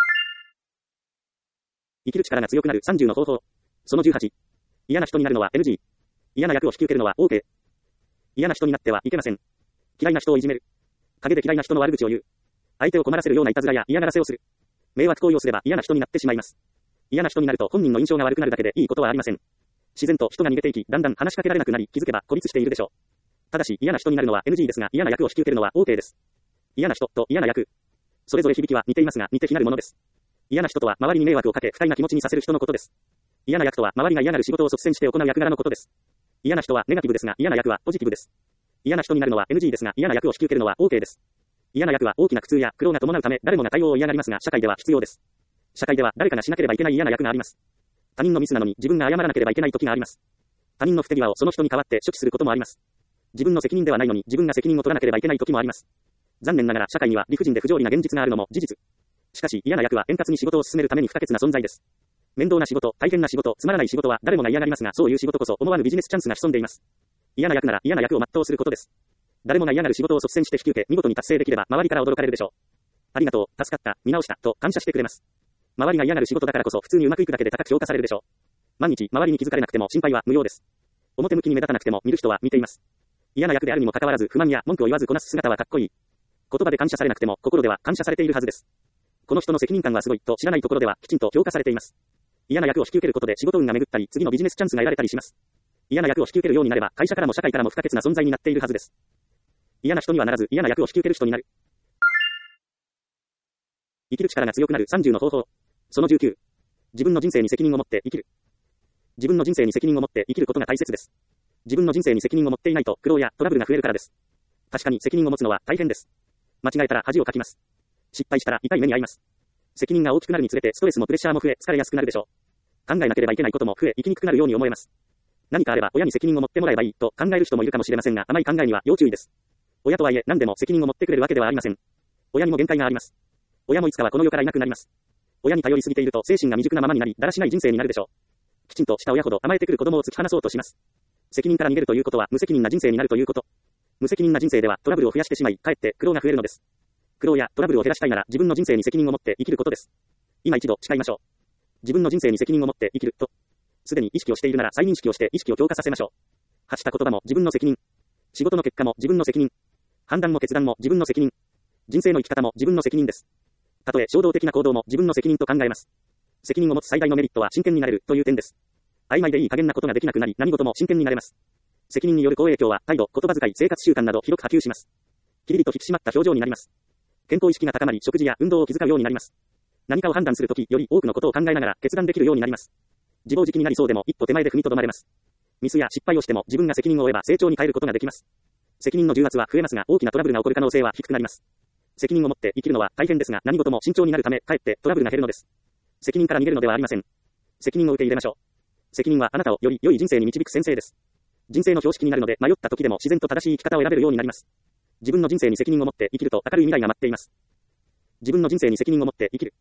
生きる力が強くなる30の方法。その18。嫌な人になるのは NG。嫌な役を引き受けるのは OK。嫌な人になってはいけません。嫌いな人をいじめる。陰で嫌いな人の悪口を言う。相手を困らせるようないたずらや嫌がらせをする。迷惑行為をすれば嫌な人になってしまいます。嫌な人になると本人の印象が悪くなるだけでいいことはありません。自然と人が逃げていき、だんだん話しかけられなくなり、気づけば孤立しているでしょう。ただし嫌な人になるのは NG ですが、嫌な役を引き受けるのは OK です。嫌な人と嫌な役。それぞれ響きは似ていますが、似て非なるものです。嫌な人とは周りに迷惑をかけ不快な気持ちにさせる人のことです。嫌な役とは周りが嫌がる仕事を率先して行う役柄のことです。嫌な人はネガティブですが、嫌な役はポジティブです。嫌な人になるのは NG ですが、嫌な役を引き受けるのは OK です。嫌な役は大きな苦痛や苦労が伴うため、誰もが対応を嫌がりますが、社会では必要です。社会では誰かがしなければいけない嫌な役があります。他人のミスなのに自分が謝らなければいけない時があります。 他人の不手際をその人に代わって処置することもあります。自分の責任ではないのに自分が責任を取らなければいけない時もあります。残念ながら社会には理不尽で不条理な現実があるのも事実。しかし嫌な役は円滑に仕事を進めるために不可欠な存在です。面倒な仕事、大変な仕事、つまらない仕事は誰もが嫌がりますが、そういう仕事こそ思わぬビジネスチャンスが潜んでいます。嫌な役なら嫌な役を全うすることです。誰もが嫌がる仕事を率先して引き受け、見事に達成できれば周りから驚かれるでしょう。ありがとう、助かった、見直した、と感謝してくれます。周りが嫌がる仕事だからこそ普通にうまくいくだけで高く評価されるでしょう。毎日周りに気づかれなくても心配は無用です。表向きに目立たなくても見る人は見ています。嫌な役であるにもかかわらず不満や文句を言わずこなす姿はかっこいい。言葉で感謝されなくても心では感謝されているはずです。この人の責任感はすごいと知らないところではきちんと評価されています。嫌な役を引き受けることで仕事運が巡ったり次のビジネスチャンスが得られたりします。嫌な役を引き受けるようになれば会社からも社会からも不可欠な存在になっているはずです。嫌な人にはならず嫌な役を引き受ける人になる。生きる力が強くなる30の方法。その19。自分の人生に責任を持って生きる。自分の人生に責任を持って生きることが大切です。自分の人生に責任を持っていないと苦労やトラブルが増えるからです。確かに責任を持つのは大変です。間違えたら恥をかきます。失敗したら痛い目に遭います。責任が大きくなるにつれてストレスもプレッシャーも増え疲れやすくなるでしょう。考えなければいけないことも増え生きにくくなるように思えます。何かあれば親に責任を持ってもらえばいいと考える人もいるかもしれませんが甘い考えには要注意です。親とはいえ何でも責任を持ってくれるわけではありません。親にも限界があります。親もいつかはこの世からいなくなります。親に頼りすぎていると精神が未熟なままになりだらしない人生になるでしょう。きちんとした親ほど甘えてくる子供を突き放そうとします。責任から逃げるということは無責任な人生になるということ。無責任な人生ではトラブルを増やしてしまいかえって苦労が増えるのです。苦労やトラブルを減らしたいなら自分の人生に責任を持って生きることです。今一度誓いましょう。自分の人生に責任を持って生きると。すでに意識をしているなら再認識をして意識を強化させましょう。発した言葉も自分の責任。仕事の結果も自分の責任。判断も決断も自分の責任。人生の生き方も自分の責任です。たとえ衝動的な行動も自分の責任と考えます。責任を持つ最大のメリットは真剣になれるという点です。曖昧でいい加減なことができなくなり何事も真剣になれます。責任による好影響は態度、言葉遣い、生活習慣など広く波及します。きりりと引き締まった表情になります。健康意識が高まり食事や運動を気遣うようになります。何かを判断するときより多くのことを考えながら決断できるようになります。自暴自棄になりそうでも一歩手前で踏みとどまれます。ミスや失敗をしても自分が責任を負えば成長に変えることができます。責任の重圧は増えますが大きなトラブルが起こる可能性は低くなります。責任を持って生きるのは大変ですが何事も慎重になるためかえってトラブルが減るのです。責任から逃げるのではありません。責任を受け入れましょう。責任はあなたをより良い人生に導く先生です。人生の標識になるので迷った時でも自然と正しい生き方を選べるようになります。自分の人生に責任を持って生きると明るい未来が待っています。自分の人生に責任を持って生きる。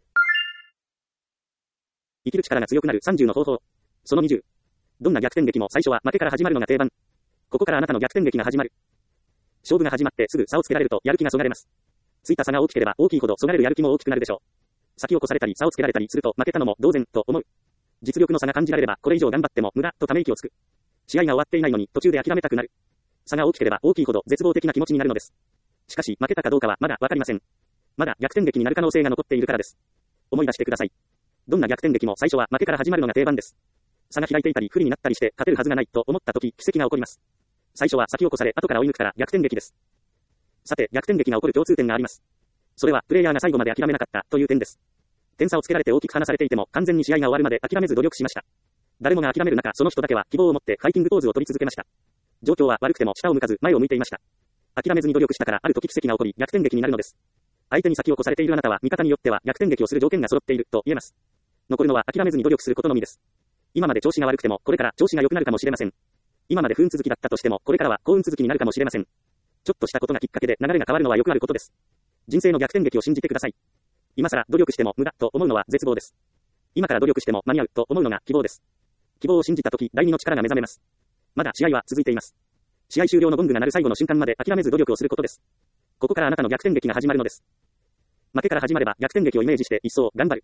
生きる力が強くなる30の方法。その20。どんな逆転劇も最初は負けから始まるのが定番。ここからあなたの逆転劇が始まる。勝負が始まってすぐ差をつけられるとやる気がそがれます。ついた差が大きければ大きいほどそがれるやる気も大きくなるでしょう。先を越されたり差をつけられたりすると負けたのも同然と思う。実力の差が感じられればこれ以上頑張っても無駄とため息をつく。試合が終わっていないのに途中で諦めたくなる。差が大きければ大きいほど絶望的な気持ちになるのです。しかし負けたかどうかはまだわかりません。まだ逆転劇になる可能性が残っているからです。思い出してください。どんな逆転劇も最初は負けから始まるのが定番です。差が開いていたり不利になったりして勝てるはずがないと思った時奇跡が起こります。最初は先を越され後から追い抜くから逆転劇です。さて逆転劇が起こる共通点があります。それはプレイヤーが最後まで諦めなかったという点です。点差をつけられて大きく離されていても完全に試合が終わるまで諦めず努力しました。誰もが諦める中その人だけは希望を持ってファイティングポーズを取り続けました。状況は悪くても下を向かず前を向いていました。諦めずに努力したからある時奇跡が起こり逆転劇になるのです。相手に先を越されているあなたは味方によっては逆転劇をする条件が揃っていると言えます。残るのは諦めずに努力することのみです。今まで調子が悪くてもこれから調子が良くなるかもしれません。今まで不運続きだったとしてもこれからは幸運続きになるかもしれません。ちょっとしたことがきっかけで流れが変わるのはよくあることです。人生の逆転劇を信じてください。今更努力しても無駄と思うのは絶望です。今から努力しても間に合うと思うのが希望です。希望を信じたとき第二の力が目覚めます。まだ試合は続いています。試合終了のゴングが鳴る最後の瞬間まで諦めず努力をすることです。ここからあなたの逆転劇が始まるのです。負けから始まれば逆転劇をイメージして一層頑張る。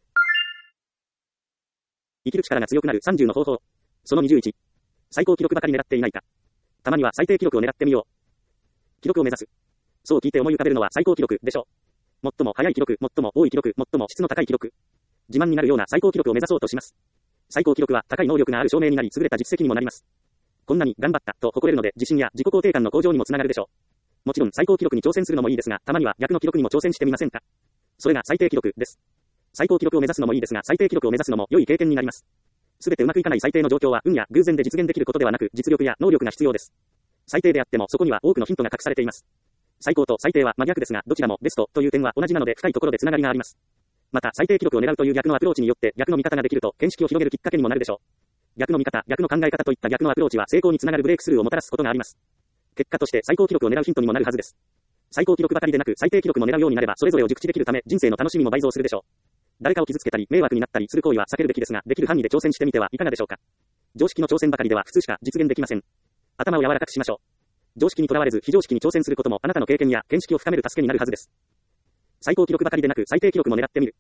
生きる力が強くなる30の方法。その21。最高記録ばかり狙っていないか。たまには最低記録を狙ってみよう。記録を目指す。そう聞いて思い浮かべるのは最高記録でしょう。最も速い記録、最も多い記録、最も質の高い記録。自慢になるような最高記録を目指そうとします。最高記録は高い能力がある証明になり優れた実績にもなります。こんなに頑張ったと誇れるので自信や自己肯定感の向上にもつながるでしょう。もちろん最高記録に挑戦するのもいいですが、たまには逆の記録にも挑戦してみませんか。それが最低記録です。最高記録を目指すのもいいですが、最低記録を目指すのも良い経験になります。すべてうまくいかない最低の状況は運や偶然で実現できることではなく実力や能力が必要です。最低であってもそこには多くのヒントが隠されています。最高と最低は真逆ですが、どちらもベストという点は同じなので深いところでつながりがあります。また最低記録を狙うという逆のアプローチによって逆の見方ができると見識を広げるきっかけにもなるでしょう。 逆の見方、逆の考え方といった逆のアプローチは成功につながるブレイクスルーをもたらすことがあります。結果として最高記録を狙うヒントにもなるはずです。最高記録ばかりでなく最低記録も狙うようになればそれぞれを熟知できるため人生の楽しみも倍増するでしょう。誰かを傷つけたり迷惑になったりする行為は避けるべきですが、できる範囲で挑戦してみてはいかがでしょうか。常識の挑戦ばかりでは普通しか実現できません。頭を柔らかくしましょう。常識にとらわれず非常識に挑戦することもあなたの経験や見識を深める助けになるはずです。最高記録ばかりでなく最低記録も狙ってみる。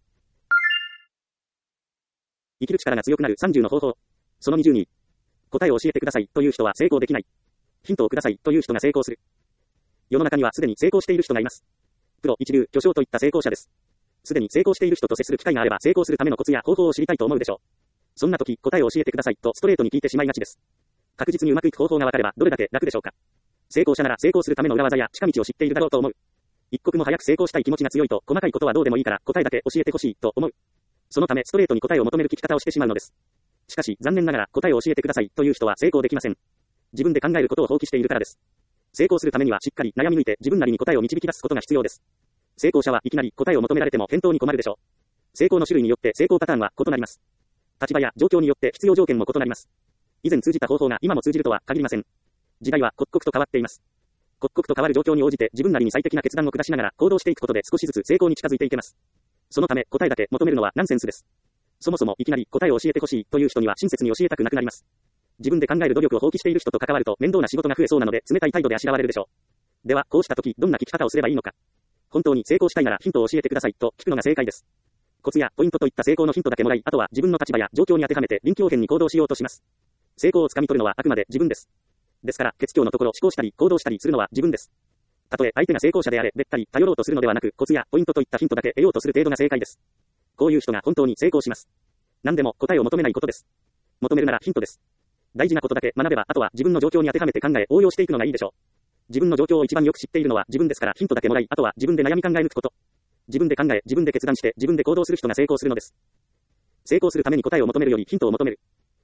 生きる力が強くなる30の方法。その20に、答えを教えてくださいという人は成功できない。ヒントをくださいという人が成功する。世の中にはすでに成功している人がいます。プロ、一流、巨匠といった成功者です。すでに成功している人と接する機会があれば成功するためのコツや方法を知りたいと思うでしょう。そんな時、答えを教えてくださいとストレートに聞いてしまいがちです。確実にうまくいく方法が分かればどれだけ楽でしょうか。成功者なら成功するための裏技や近道を知っているだろうと思う。一刻も早く成功したい気持ちが強いと細かいことはどうでもいいから答えだけ教えてほしいと思う。そのためストレートに答えを求める聞き方をしてしまうのです。しかし残念ながら答えを教えてくださいという人は成功できません。自分で考えることを放棄しているからです。成功するためにはしっかり悩み抜いて自分なりに答えを導き出すことが必要です。成功者はいきなり答えを求められても返答に困るでしょう。成功の種類によって成功パターンは異なります。立場や状況によって必要条件も異なります。以前通じた方法が今も通じるとは限りません。時代は刻々と変わっています。刻々と変わる状況に応じて自分なりに最適な決断を下しながら行動していくことで少しずつ成功に近づいていけます。そのため答えだけ求めるのはナンセンスです。そもそもいきなり答えを教えてほしいという人には親切に教えたくなくなります。自分で考える努力を放棄している人と関わると面倒な仕事が増えそうなので冷たい態度であしらわれるでしょう。ではこうした時どんな聞き方をすればいいのか。本当に成功したいならヒントを教えてくださいと聞くのが正解です。コツやポイントといった成功のヒントだけもらい、あとは自分の立場や状況に当てはめて臨機応変に行動しようとします。成功をつかみ取るのはあくまで自分です。ですから結果のところ思考したり行動したりするのは自分です。たとえ相手が成功者であれべったり頼ろうとするのではなく、コツやポイントといったヒントだけ得ようとする程度が正解です。こういう人が本当に成功します。何でも答えを求めないことです。求めるならヒントです。大事なことだけ学べば、あとは自分の状況に当てはめて考え応用していくのがいいでしょう。自分の状況を一番よく知っているのは自分ですから、ヒントだけもらい、あとは自分で悩み考え抜くこと。自分で考え、自分で決断して、自分で行動する人が成功するのです。成功するために答えを求めるよりヒントを求める。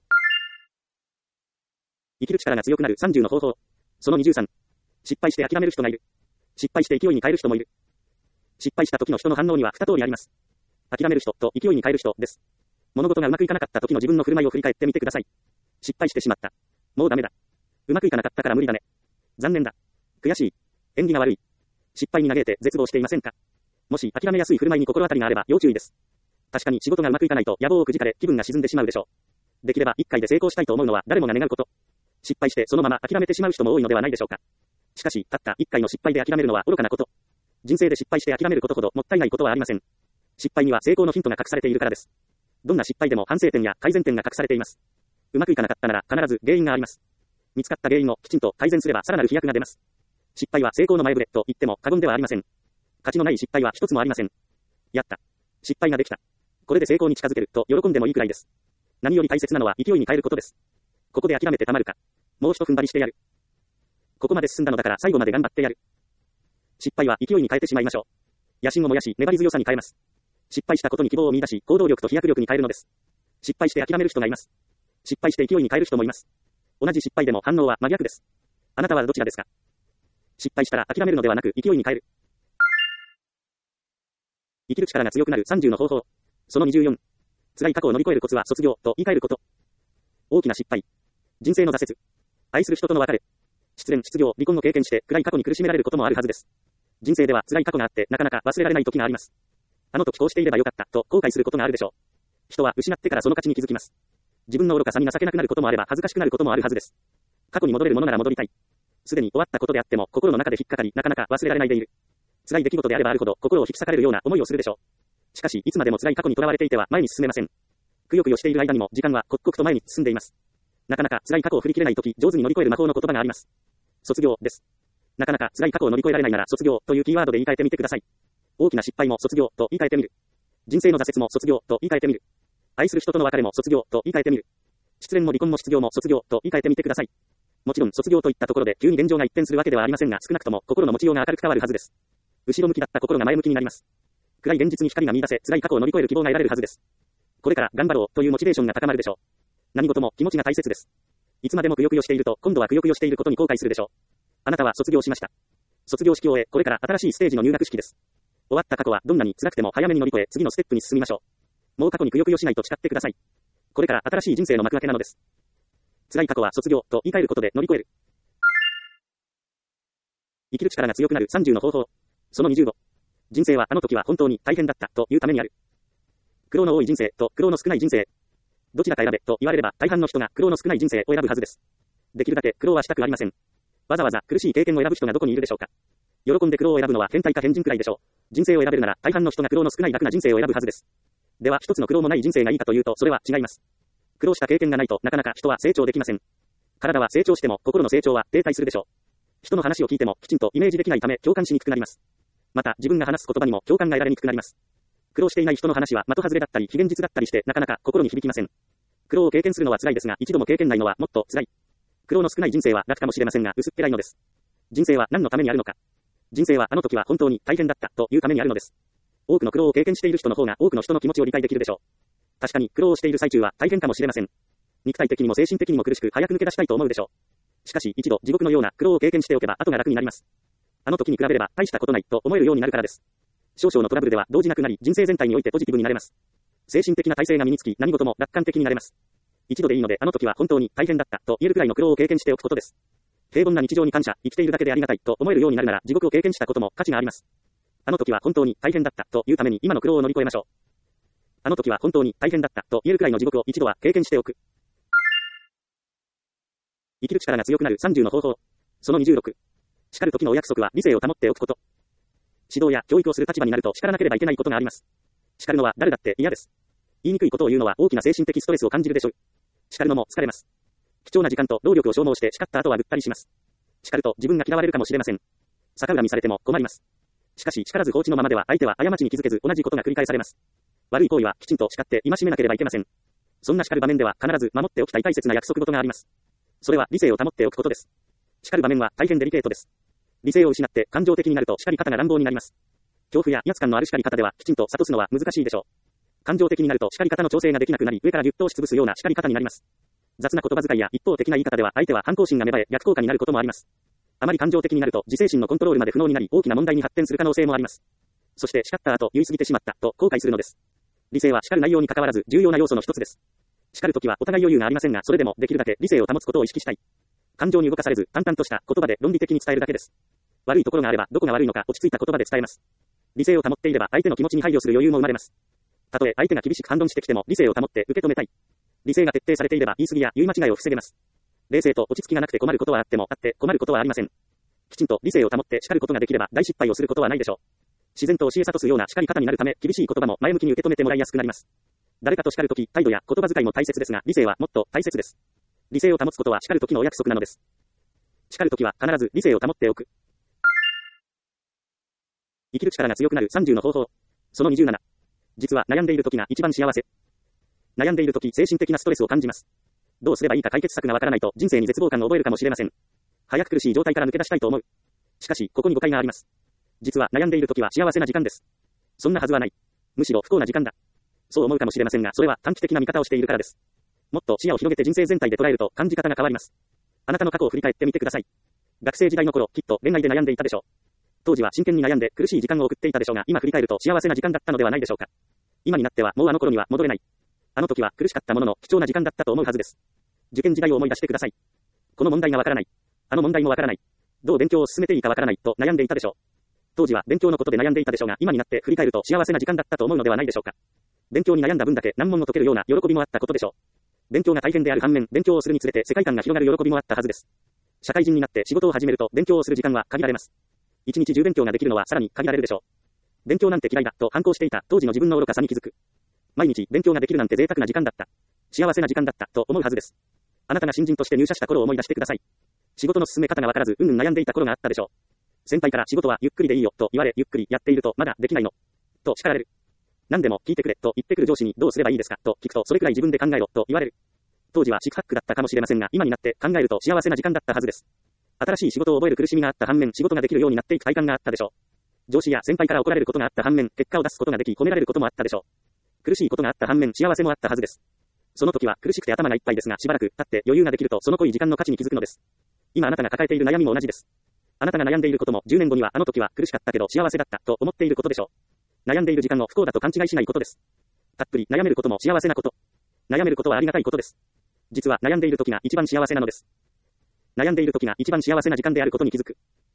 生きる力が強くなる30の方法。その23。失敗して諦める人がいる。失敗して勢いに変える人もいる。失敗した時の人の反応には2通りあります。諦める人と勢いに変える人です。物事がうまくいかなかった時の自分の振る舞いを振り返ってみてください。失敗してしまった。もうダメだ。うまくいかなかったから無理だね。残念だ。悔しい。縁起が悪い。失敗に嘆いて絶望していませんか。もし諦めやすい振る舞いに心当たりがあれば要注意です。確かに仕事がうまくいかないと野望をくじかれ気分が沈んでしまうでしょう。できれば1回で成功したいと思うのは誰もが願うこと。失敗してそのまま諦めてしまう人も多いのではないでしょうか。しかし、たった1回の失敗で諦めるのは愚かなこと。人生で失敗して諦めることほどもったいないことはありません。失敗には成功のヒントが隠されているからです。どんな失敗でも反省点や改善点が隠されています。うまくいかなかったなら必ず原因があります。見つかった原因をきちんと改善すればさらなる飛躍が出ます。失敗は成功の前触れと言っても過言ではありません。価値のない失敗は一つもありません。やった。失敗ができた。これで成功に近づけると喜んでもいいくらいです。何より大切なのは勢いに変えることです。ここで諦めてたまるか。もう一踏ん張りしてやる。ここまで進んだのだから最後まで頑張ってやる。失敗は勢いに変えてしまいましょう。野心を燃やし粘り強さに変えます。失敗したことに希望を見出し行動力と飛躍力に変えるのです。失敗して諦める人がいます。失敗して勢いに変える人もいます。同じ失敗でも反応は真逆です。あなたはどちらですか。失敗したら諦めるのではなく勢いに変える。生きる力が強くなる30の方法。その24。辛い過去を乗り越えるコツは卒業と言い換えること。大きな失敗。人生の挫折。愛する人との別れ。失恋、失業、離婚を経験して暗い過去に苦しめられることもあるはずです。人生では辛い過去があってなかなか忘れられない時があります。あの時こうしていればよかったと後悔することがあるでしょう。人は失ってからその価値に気づきます。自分の愚かさに情けなくなることもあれば恥ずかしくなることもあるはずです。過去に戻れるものなら戻りたい。すでに終わったことであっても心の中で引っかかりなかなか忘れられないでいる。辛い出来事であればあるほど心を引き裂かれるような思いをするでしょう。しかしいつまでも辛い過去にとらわれていては前に進めません。くよくよしている間にも時間は刻々と前に進んでいます。なかなか辛い過去を振り切れないとき上手に乗り越える魔法の言葉があります。卒業です。なかなか辛い過去を乗り越えられないなら卒業というキーワードで言い換えてみてください。大きな失敗も卒業と言い換えてみる。人生の挫折も卒業と言い換えてみる。愛する人との別れも卒業と言い換えてみる。失恋も離婚も失業も卒業と言い換えてみてください。もちろん卒業といったところで急に現状が一変するわけではありませんが、少なくとも心の持ちようが明るく変わるはずです。後ろ向きだった心が前向きになります。暗い現実に光が見出せ、辛い過去を乗り越える希望が得られるはずです。これから頑張ろうというモチベーションが高まるでしょう。何事も気持ちが大切です。いつまでもくよくよしていると今度はくよくよしていることに後悔するでしょう。あなたは卒業しました。卒業式を終え、これから新しいステージの入学式です。終わった過去はどんなに辛くても早めに乗り越え、次のステップに進みましょう。もう過去にくよくよしないと誓ってください。これから新しい人生の幕開けなのです。 辛い過去は卒業と言い換えることで乗り越える。生きる力が強くなる30の方法。その25。人生はあの時は本当に大変だったというためにある。苦労の多い人生と苦労の少ない人生。どちらか選べと言われれば大半の人が苦労の少ない人生を選ぶはずです。できるだけ苦労はしたくありません。わざわざ苦しい経験を選ぶ人がどこにいるでしょうか。喜んで苦労を選ぶのは変態か変人くらいでしょう。人生を選べるなら大半の人が苦労の少ない楽な人生を選ぶはずです。では一つの苦労もない人生がいいかというとそれは違います。苦労した経験がないとなかなか人は成長できません。体は成長しても心の成長は停滞するでしょう。人の話を聞いてもきちんとイメージできないため共感しにくくなります。また自分が話す言葉にも共感が得られにくくなります。苦労していない人の話は的外れだったり非現実だったりしてなかなか心に響きません。苦労を経験するのは辛いですが一度も経験ないのはもっと辛い。苦労の少ない人生は楽かもしれませんが薄っぺらいのです。人生は何のためにあるのか。人生はあの時は本当に大変だったというためにあるのです。多くの苦労を経験している人の方が多くの人の気持ちを理解できるでしょう。確かに苦労をしている最中は大変かもしれません。肉体的にも精神的にも苦しく早く抜け出したいと思うでしょう。しかし一度地獄のような苦労を経験しておけば後が楽になります。あの時に比べれば大したことないと思えるようになるからです。少々のトラブルでは動じなくなり人生全体においてポジティブになれます。精神的な体制が身につき何事も楽観的になれます。一度でいいのであの時は本当に大変だったと言えるくらいの苦労を経験しておくことです。平凡な日常に感謝、生きているだけでありがたいと思えるようになるなら地獄を経験したことも価値があります。あの時は本当に大変だったというために今の苦労を乗り越えましょう。あの時は本当に大変だったと言えるくらいの地獄を一度は経験しておく。生きる力が強くなる30の方法。その26。叱る時のお約束は理性を保っておくこと。指導や教育をする立場になると叱らなければいけないことがあります。叱るのは誰だって嫌です。言いにくいことを言うのは大きな精神的ストレスを感じるでしょう。叱るのも疲れます。貴重な時間と労力を消耗して叱った後はぐったりします。叱ると自分が嫌われるかもしれません。逆恨みされても困ります。しかし叱らず放置のままでは相手は過ちに気づけず同じことが繰り返されます。悪い行為はきちんと叱って戒めなければいけません。そんな叱る場面では必ず守っておきたい大切な約束事があります。それは理性を保っておくことです。叱る場面は大変デリケートです。理性を失って感情的になると叱り方が乱暴になります。恐怖や威圧感のある叱り方ではきちんと諭すのは難しいでしょう。感情的になると叱り方の調整ができなくなり上からぎゅっと押しつぶすような叱り方になります。雑な言葉遣いや一方的な言い方では相手は反抗心が芽生え逆効果になることもあります。あまり感情的になると自制心のコントロールまで不能になり大きな問題に発展する可能性もあります。そして叱った後言い過ぎてしまったと後悔するのです。理性は叱る内容に関わらず重要な要素の一つです。叱るときはお互い余裕がありませんがそれでもできるだけ理性を保つことを意識したい。感情に動かされず淡々とした言葉で論理的に伝えるだけです。悪いところがあればどこが悪いのか落ち着いた言葉で伝えます。理性を保っていれば相手の気持ちに配慮する余裕も生まれます。たとえ相手が厳しく反論してきても理性を保って受け止めたい。理性が徹底されていれば言い過ぎや言い間違いを防げます。冷静と落ち着きがなくて困ることはあってもあって困ることはありません。きちんと理性を保って叱ることができれば大失敗をすることはないでしょう。自然と教え諭すような叱り方になるため厳しい言葉も前向きに受け止めてもらいやすくなります。誰かと叱るとき態度や言葉遣いも大切ですが理性はもっと大切です。理性を保つことは叱るときのお約束なのです。叱るときは必ず理性を保っておく。生きる力が強くなる30の方法。その27。実は悩んでいるときが一番幸せ。悩んでいるとき精神的なストレスを感じます。どうすればいいか解決策がわからないと人生に絶望感を覚えるかもしれません。早く苦しい状態から抜け出したいと思う。しかしここに誤解があります。実は悩んでいるときは幸せな時間です。そんなはずはない。むしろ不幸な時間だ。そう思うかもしれませんがそれは短期的な見方をしているからです。もっと視野を広げて人生全体で捉えると感じ方が変わります。あなたの過去を振り返ってみてください。学生時代の頃きっと恋愛で悩んでいたでしょう。当時は真剣に悩んで苦しい時間を送っていたでしょうが今振り返ると幸せな時間だったのではないでしょうか。今になってはもうあの頃には戻れない。あの時は苦しかったものの貴重な時間だったと思うはずです。受験時代を思い出してください。この問題がわからない。あの問題もわからない。どう勉強を進めていいかわからないと悩んでいたでしょう。当時は勉強のことで悩んでいたでしょうが今になって振り返ると幸せな時間だったと思うのではないでしょうか。勉強に悩んだ分だけ難問の解けるような喜びもあったことでしょう。勉強が大変である反面勉強をするにつれて世界観が広がる喜びもあったはずです。社会人になって仕事を始めると勉強をする時間は限られます。一日中勉強ができるのはさらに限られるでしょう。勉強なんて嫌いだと反抗していた当時の自分の愚かさに気づく。毎日勉強ができるなんて贅沢な時間だった。幸せな時間だったと思うはずです。あなたが新人として入社した頃を思い出してください。仕事の進め方がわからず悩んでいた頃があったでしょう。先輩から仕事はゆっくりでいいよと言われゆっくりやっているとまだできないのと叱られる。何でも聞いてくれと言ってくる上司にどうすればいいですかと聞くとそれくらい自分で考えろと言われる。当時は四苦八苦だったかもしれませんが今になって考えると幸せな時間だったはずです。新しい仕事を覚える苦しみがあった反面仕事ができるようになっていく快感があったでしょう。上司や先輩から怒られることがあった反面結果を出すことができ褒められることもあったでしょう。苦しいことがあった反面幸せもあったはずです。その時は苦しくて頭がいっぱいですがしばらく経って余裕ができるとその濃い時間の価値に気づくのです。今あなたが抱えている悩みも同じです。あなたが悩んでいることも10年後にはあの時は苦しかったけど幸せだったと思っていることでしょう。悩んでいる時間を不幸だと勘違いしないことです。たっぷり悩めることも幸せなこと。悩めることはありがたいことです。 実は悩んでいる時が一番幸せなのです。悩んでいる時が一番幸せな時間であることに気づく。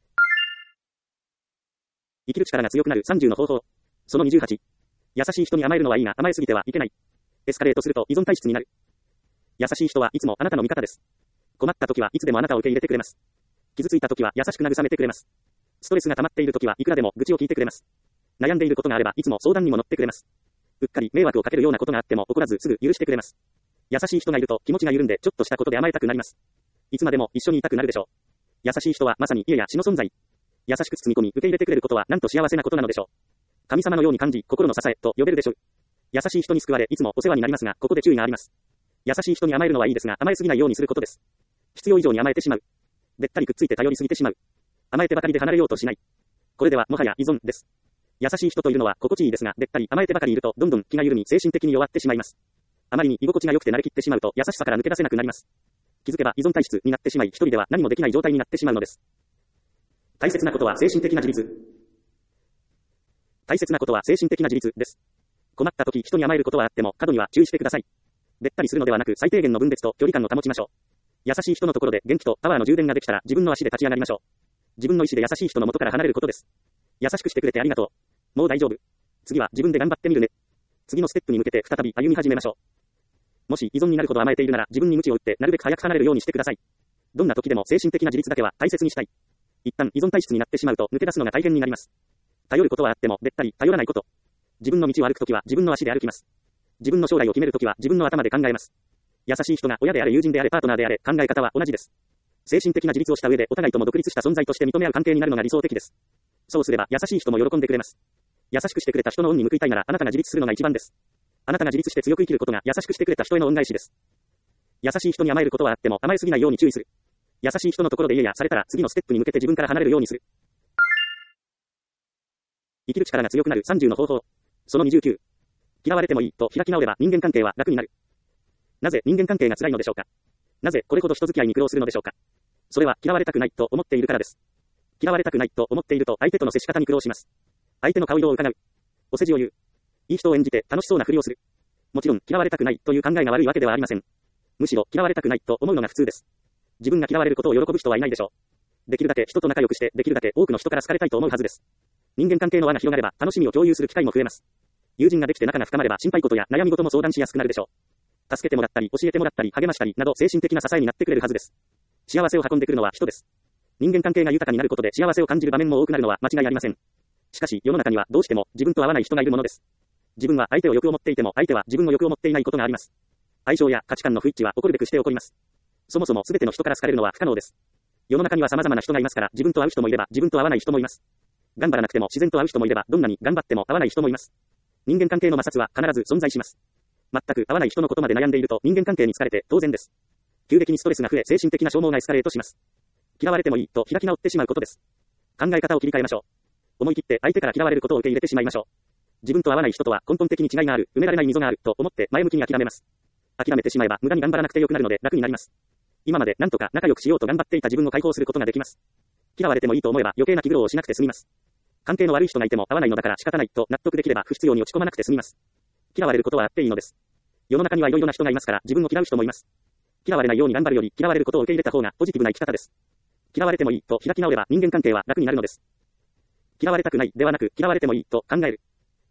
生きる力が強くなる30の方法。その28。優しい人に甘えるのはいいが甘えすぎてはいけない。エスカレートすると依存体質になる。優しい人はいつもあなたの味方です。困った時はいつでもあなたを受け入れてくれます。傷ついた時は優しく慰めてくれます。ストレスが溜まっている時はいくらでも愚痴を聞いてくれます。悩んでいることがあればいつも相談にも乗ってくれます。うっかり迷惑をかけるようなことがあっても怒らずすぐ許してくれます。優しい人がいると気持ちが緩んでちょっとしたことで甘えたくなります。いつまでも一緒にいたくなるでしょう。優しい人はまさに家や死の存在。優しく包み込み受け入れてくれることはなんと幸せなことなのでしょう。神様のように感じ心の支えと呼べるでしょう。優しい人に救われいつもお世話になりますがここで注意があります。優しい人に甘えるのはいいですが甘えすぎないようにすることです。必要以上に甘えてしまう。べったりくっついて頼りすぎてしまう。甘えてばかりで離れようとしない。これではもはや依存です。優しい人といるのは心地いいですがべったり甘えてばかりいるとどんどん気が緩み精神的に弱ってしまいます。あまりに居心地が良くて慣れきってしまうと優しさから抜け出せなくなります。気づけば依存体質になってしまい一人では何もできない状態になってしまうのです。大切なことは精神的な自立。大切なことは精神的な自立です。困った時人に甘えることはあっても過度には注意してください。べったりするのではなく最低限の分別と距離感を保ちましょう。優しい人のところで元気とパワーの充電ができたら自分の足で立ち上がりましょう。自分の意志で優しい人の元から離れることです。優しくしてくれてありがとう。もう大丈夫。次は自分で頑張ってみるね。次のステップに向けて再び歩み始めましょう。もし依存になるほど甘えているなら自分に鞭を打ってなるべく早く離れるようにしてください。どんな時でも精神的な自立だけは大切にしたい。一旦依存体質になってしまうと抜け出すのが大変になります。頼ることはあってもべったり頼らないこと。自分の道を歩くときは自分の足で歩きます。自分の将来を決めるときは自分の頭で考えます。優しい人が親であれ友人であれパートナーであれ考え方は同じです。精神的な自立をした上でお互いとも独立した存在として認め合う関係になるのが理想的です。そうすれば優しい人も喜んでくれます。優しくしてくれた人の恩に報いたいならあなたが自立するのが一番です。あなたが自立して強く生きることが優しくしてくれた人への恩返しです。優しい人に甘えることはあっても甘えすぎないように注意する。優しい人のところで家やされたら次のステップに向けて自分から離れるようにする。生きる力が強くなる30の方法。その29。嫌われてもいいと開き直れば人間関係は楽になる。なぜ人間関係が辛いのでしょうか。なぜこれほど人付き合いに苦労するのでしょうか。それは嫌われたくないと思っているからです。嫌われたくないと思っていると相手との接し方に苦労します。相手の顔色を伺う。お世辞を言う。いい人を演じて楽しそうなふりをする。もちろん嫌われたくないという考えが悪いわけではありません。むしろ嫌われたくないと思うのが普通です。自分が嫌われることを喜ぶ人はいないでしょう。できるだけ人と仲良くしてできるだけ多くの人から好かれたいと思うはずです。人間関係の輪が広がれば楽しみを共有する機会も増えます。友人ができて仲が深まれば心配事や悩み事も相談しやすくなるでしょう。助けてもらったり教えてもらったり励ましたりなど精神的な支えになってくれるはずです。幸せを運んでくるのは人です。人間関係が豊かになることで幸せを感じる場面も多くなるのは間違いありません。しかし世の中にはどうしても自分と合わない人がいるものです。自分は相手をよく思っていても相手は自分をよく思っていないことがあります。相性や価値観の不一致は起こるべくして起こります。そもそも全ての人から好かれるのは不可能です。世の中には様々な人がいますから自分と合う人もいれば自分と合わない人もいます。頑張らなくても自然と合う人もいればどんなに頑張っても合わない人もいます。人間関係の摩擦は必ず存在します。全く合わない人のことまで悩んでいると人間関係に疲れて当然です。急激にストレスが増え精神的な消耗がエスカレートします。嫌われてもいいと開き直ってしまうことです。考え方を切り替えましょう。思い切って相手から嫌われることを受け入れてしまいましょう。自分と合わない人とは根本的に違いがある、埋められない溝があると思って前向きに諦めます。諦めてしまえば無駄に頑張らなくてよくなるので楽になります。今まで何とか仲良くしようと頑張っていた自分を解放することができます。嫌われてもいいと思えば余計な気苦労をしなくて済みます。関係の悪い人がいても合わないのだから仕方ないと納得できれば不必要に落ち込まなくて済みます。嫌われることはあっていいのです。世の中にはいろいろな人がいますから自分を嫌う人もいます。嫌われないように頑張るより嫌われることを受け入れた方がポジティブな生き方です。嫌われてもいいと開き直れば人間関係は楽になるのです。嫌われたくないではなく嫌われてもいいと考える。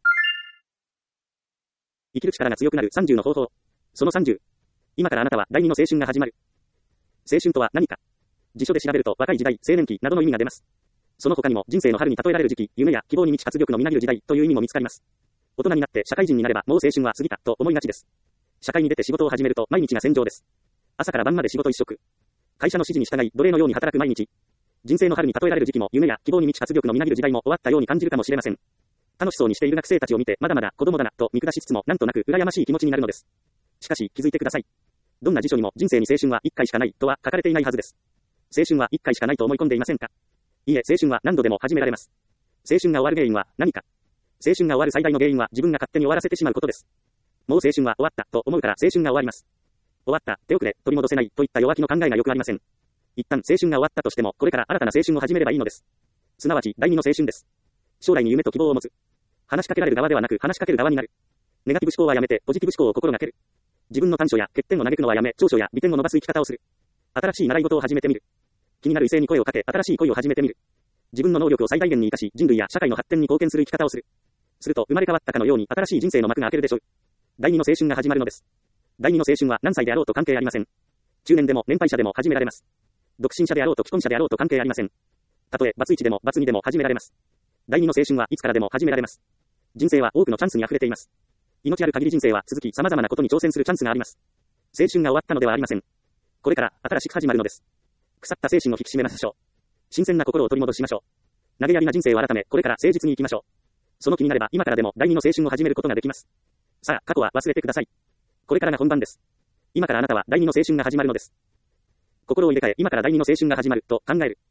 生きる力が強くなる30の方法。その30。今からあなたは第二の青春が始まる。青春とは何か。辞書で調べると若い時代、青年期などの意味が出ます。その他にも人生の春に例えられる時期、夢や希望に満ち活力のみなぎる時代という意味も見つかります。大人になって社会人になればもう青春は過ぎたと思いがちです。社会に出て仕事を始めると毎日が戦場です。朝から晩まで仕事一色。会社の指示に従い奴隷のように働く毎日。人生の春に例えられる時期も夢や希望に満ち活力のみなぎる時代も終わったように感じるかもしれません。楽しそうにしている学生たちを見てまだまだ子供だなと見下しつつもなんとなく羨ましい気持ちになるのです。しかし気づいてください。どんな辞書にも人生に青春は1回しかないとは書かれていないはずです。青春は1回しかないと思い込んでいませんか。いいえ、青春は何度でも始められます。青春が終わる原因は何か。青春が終わる最大の原因は自分が勝手に終わらせてしまうことです。もう青春は終わったと思うから青春が終わります。終わった、手遅れ、取り戻せないといった弱気の考えがよくありません。一旦青春が終わったとしてもこれから新たな青春を始めればいいのです。すなわち第二の青春です。将来に夢と希望を持つ。話しかけられる側ではなく話しかける側になる。ネガティブ思考はやめてポジティブ思考を心がける。 自分の短所や欠点を嘆くのはやめ、長所や美点を伸ばす生き方をする。新しい習い事を始めてみる。気になる異性に声をかけ、新しい恋を始めてみる。自分の能力を最大限に活かし、人類や社会の発展に貢献する生き方をする。すると、生まれ変わったかのように新しい人生の幕が開けるでしょう。第二の青春が始まるのです。第二の青春は何歳であろうと関係ありません。中年でも年配者でも始められます。独身者であろうと既婚者であろうと関係ありません。たとえ、バツ1でもバツ2でも始められます。第二の青春はいつからでも始められます。人生は多くのチャンスに溢れています。命ある限り人生は続き、様々なことに挑戦するチャンスがあります。青春が終わったのではありません。これから新しく始まるのです。腐った精神を引き締めましょう。新鮮な心を取り戻しましょう。投げやりな人生を改め、これから誠実に生きましょう。その気になれば今からでも第二の青春を始めることができます。さあ、過去は忘れてください。これからが本番です。今からあなたは第二の青春が始まるのです。心を入れ替え、今から第二の青春が始まると考える。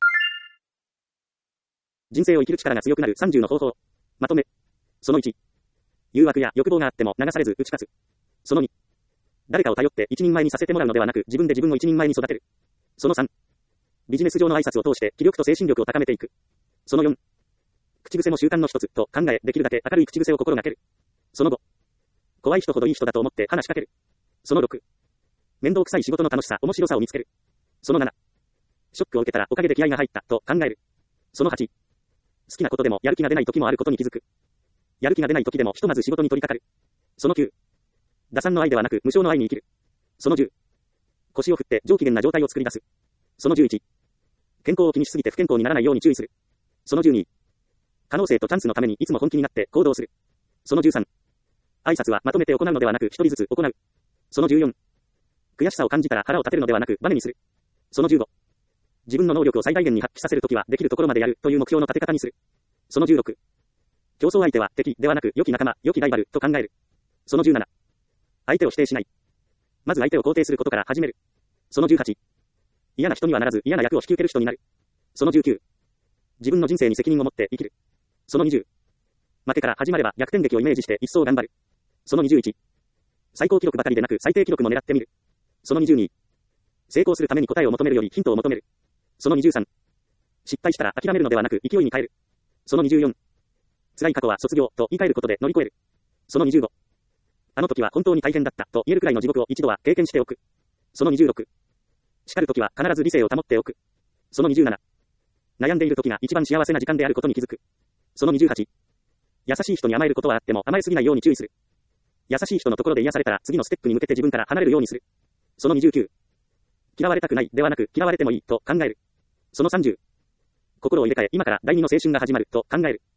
人生を生きる力が強くなる30の方法。まとめ。その1。誘惑や欲望があっても流されず打ち勝つ。その2。誰かを頼って一人前にさせてもらうのではなく自分で自分を一人前に育てる。その3。ビジネス上の挨拶を通して気力と精神力を高めていく。その4。口癖も習慣の一つと考え、できるだけ明るい口癖を心がける。その5。怖い人ほどいい人だと思って話しかける。その6。面倒くさい仕事の楽しさ、面白さを見つける。その7。ショックを受けたらおかげで気合が入ったと考える。その8。好きなことでもやる気が出ない時もあることに気づく。やる気が出ない時でもひとまず仕事に取り掛かる。その9。打算の愛ではなく無償の愛に生きる。その10。腰を振って上機嫌な状態を作り出す。その11。健康を気にしすぎて不健康にならないように注意する。その12。可能性とチャンスのためにいつも本気になって行動する。その13。挨拶はまとめて行うのではなく一人ずつ行う。その14。悔しさを感じたら腹を立てるのではなくバネにする。その15。自分の能力を最大限に発揮させるときはできるところまでやるという目標の立て方にする。その16。競争相手は敵ではなく良き仲間、良きライバルと考える。その17。相手を否定しない。まず相手を肯定することから始める。その18。嫌な人にはならず嫌な役を引き受ける人になる。その19。自分の人生に責任を持って生きる。その20。負けから始まれば逆転劇をイメージして一層頑張る。その21。最高記録ばかりでなく最低記録も狙ってみる。その22。成功するために答えを求めるよりヒントを求める。その23。失敗したら諦めるのではなく勢いに変える。その24。辛い過去は卒業と言い換えることで乗り越える。その25。あの時は本当に大変だったと言えるくらいの地獄を一度は経験しておく。その26。叱る時は必ず理性を保っておく。その27。悩んでいる時が一番幸せな時間であることに気づく。その28。優しい人に甘えることはあっても甘えすぎないように注意する。優しい人のところで癒されたら次のステップに向けて自分から離れるようにする。その29。嫌われたくないではなく嫌われてもいいと考える。その30。心を入れ替え今から第二の青春が始まると考える。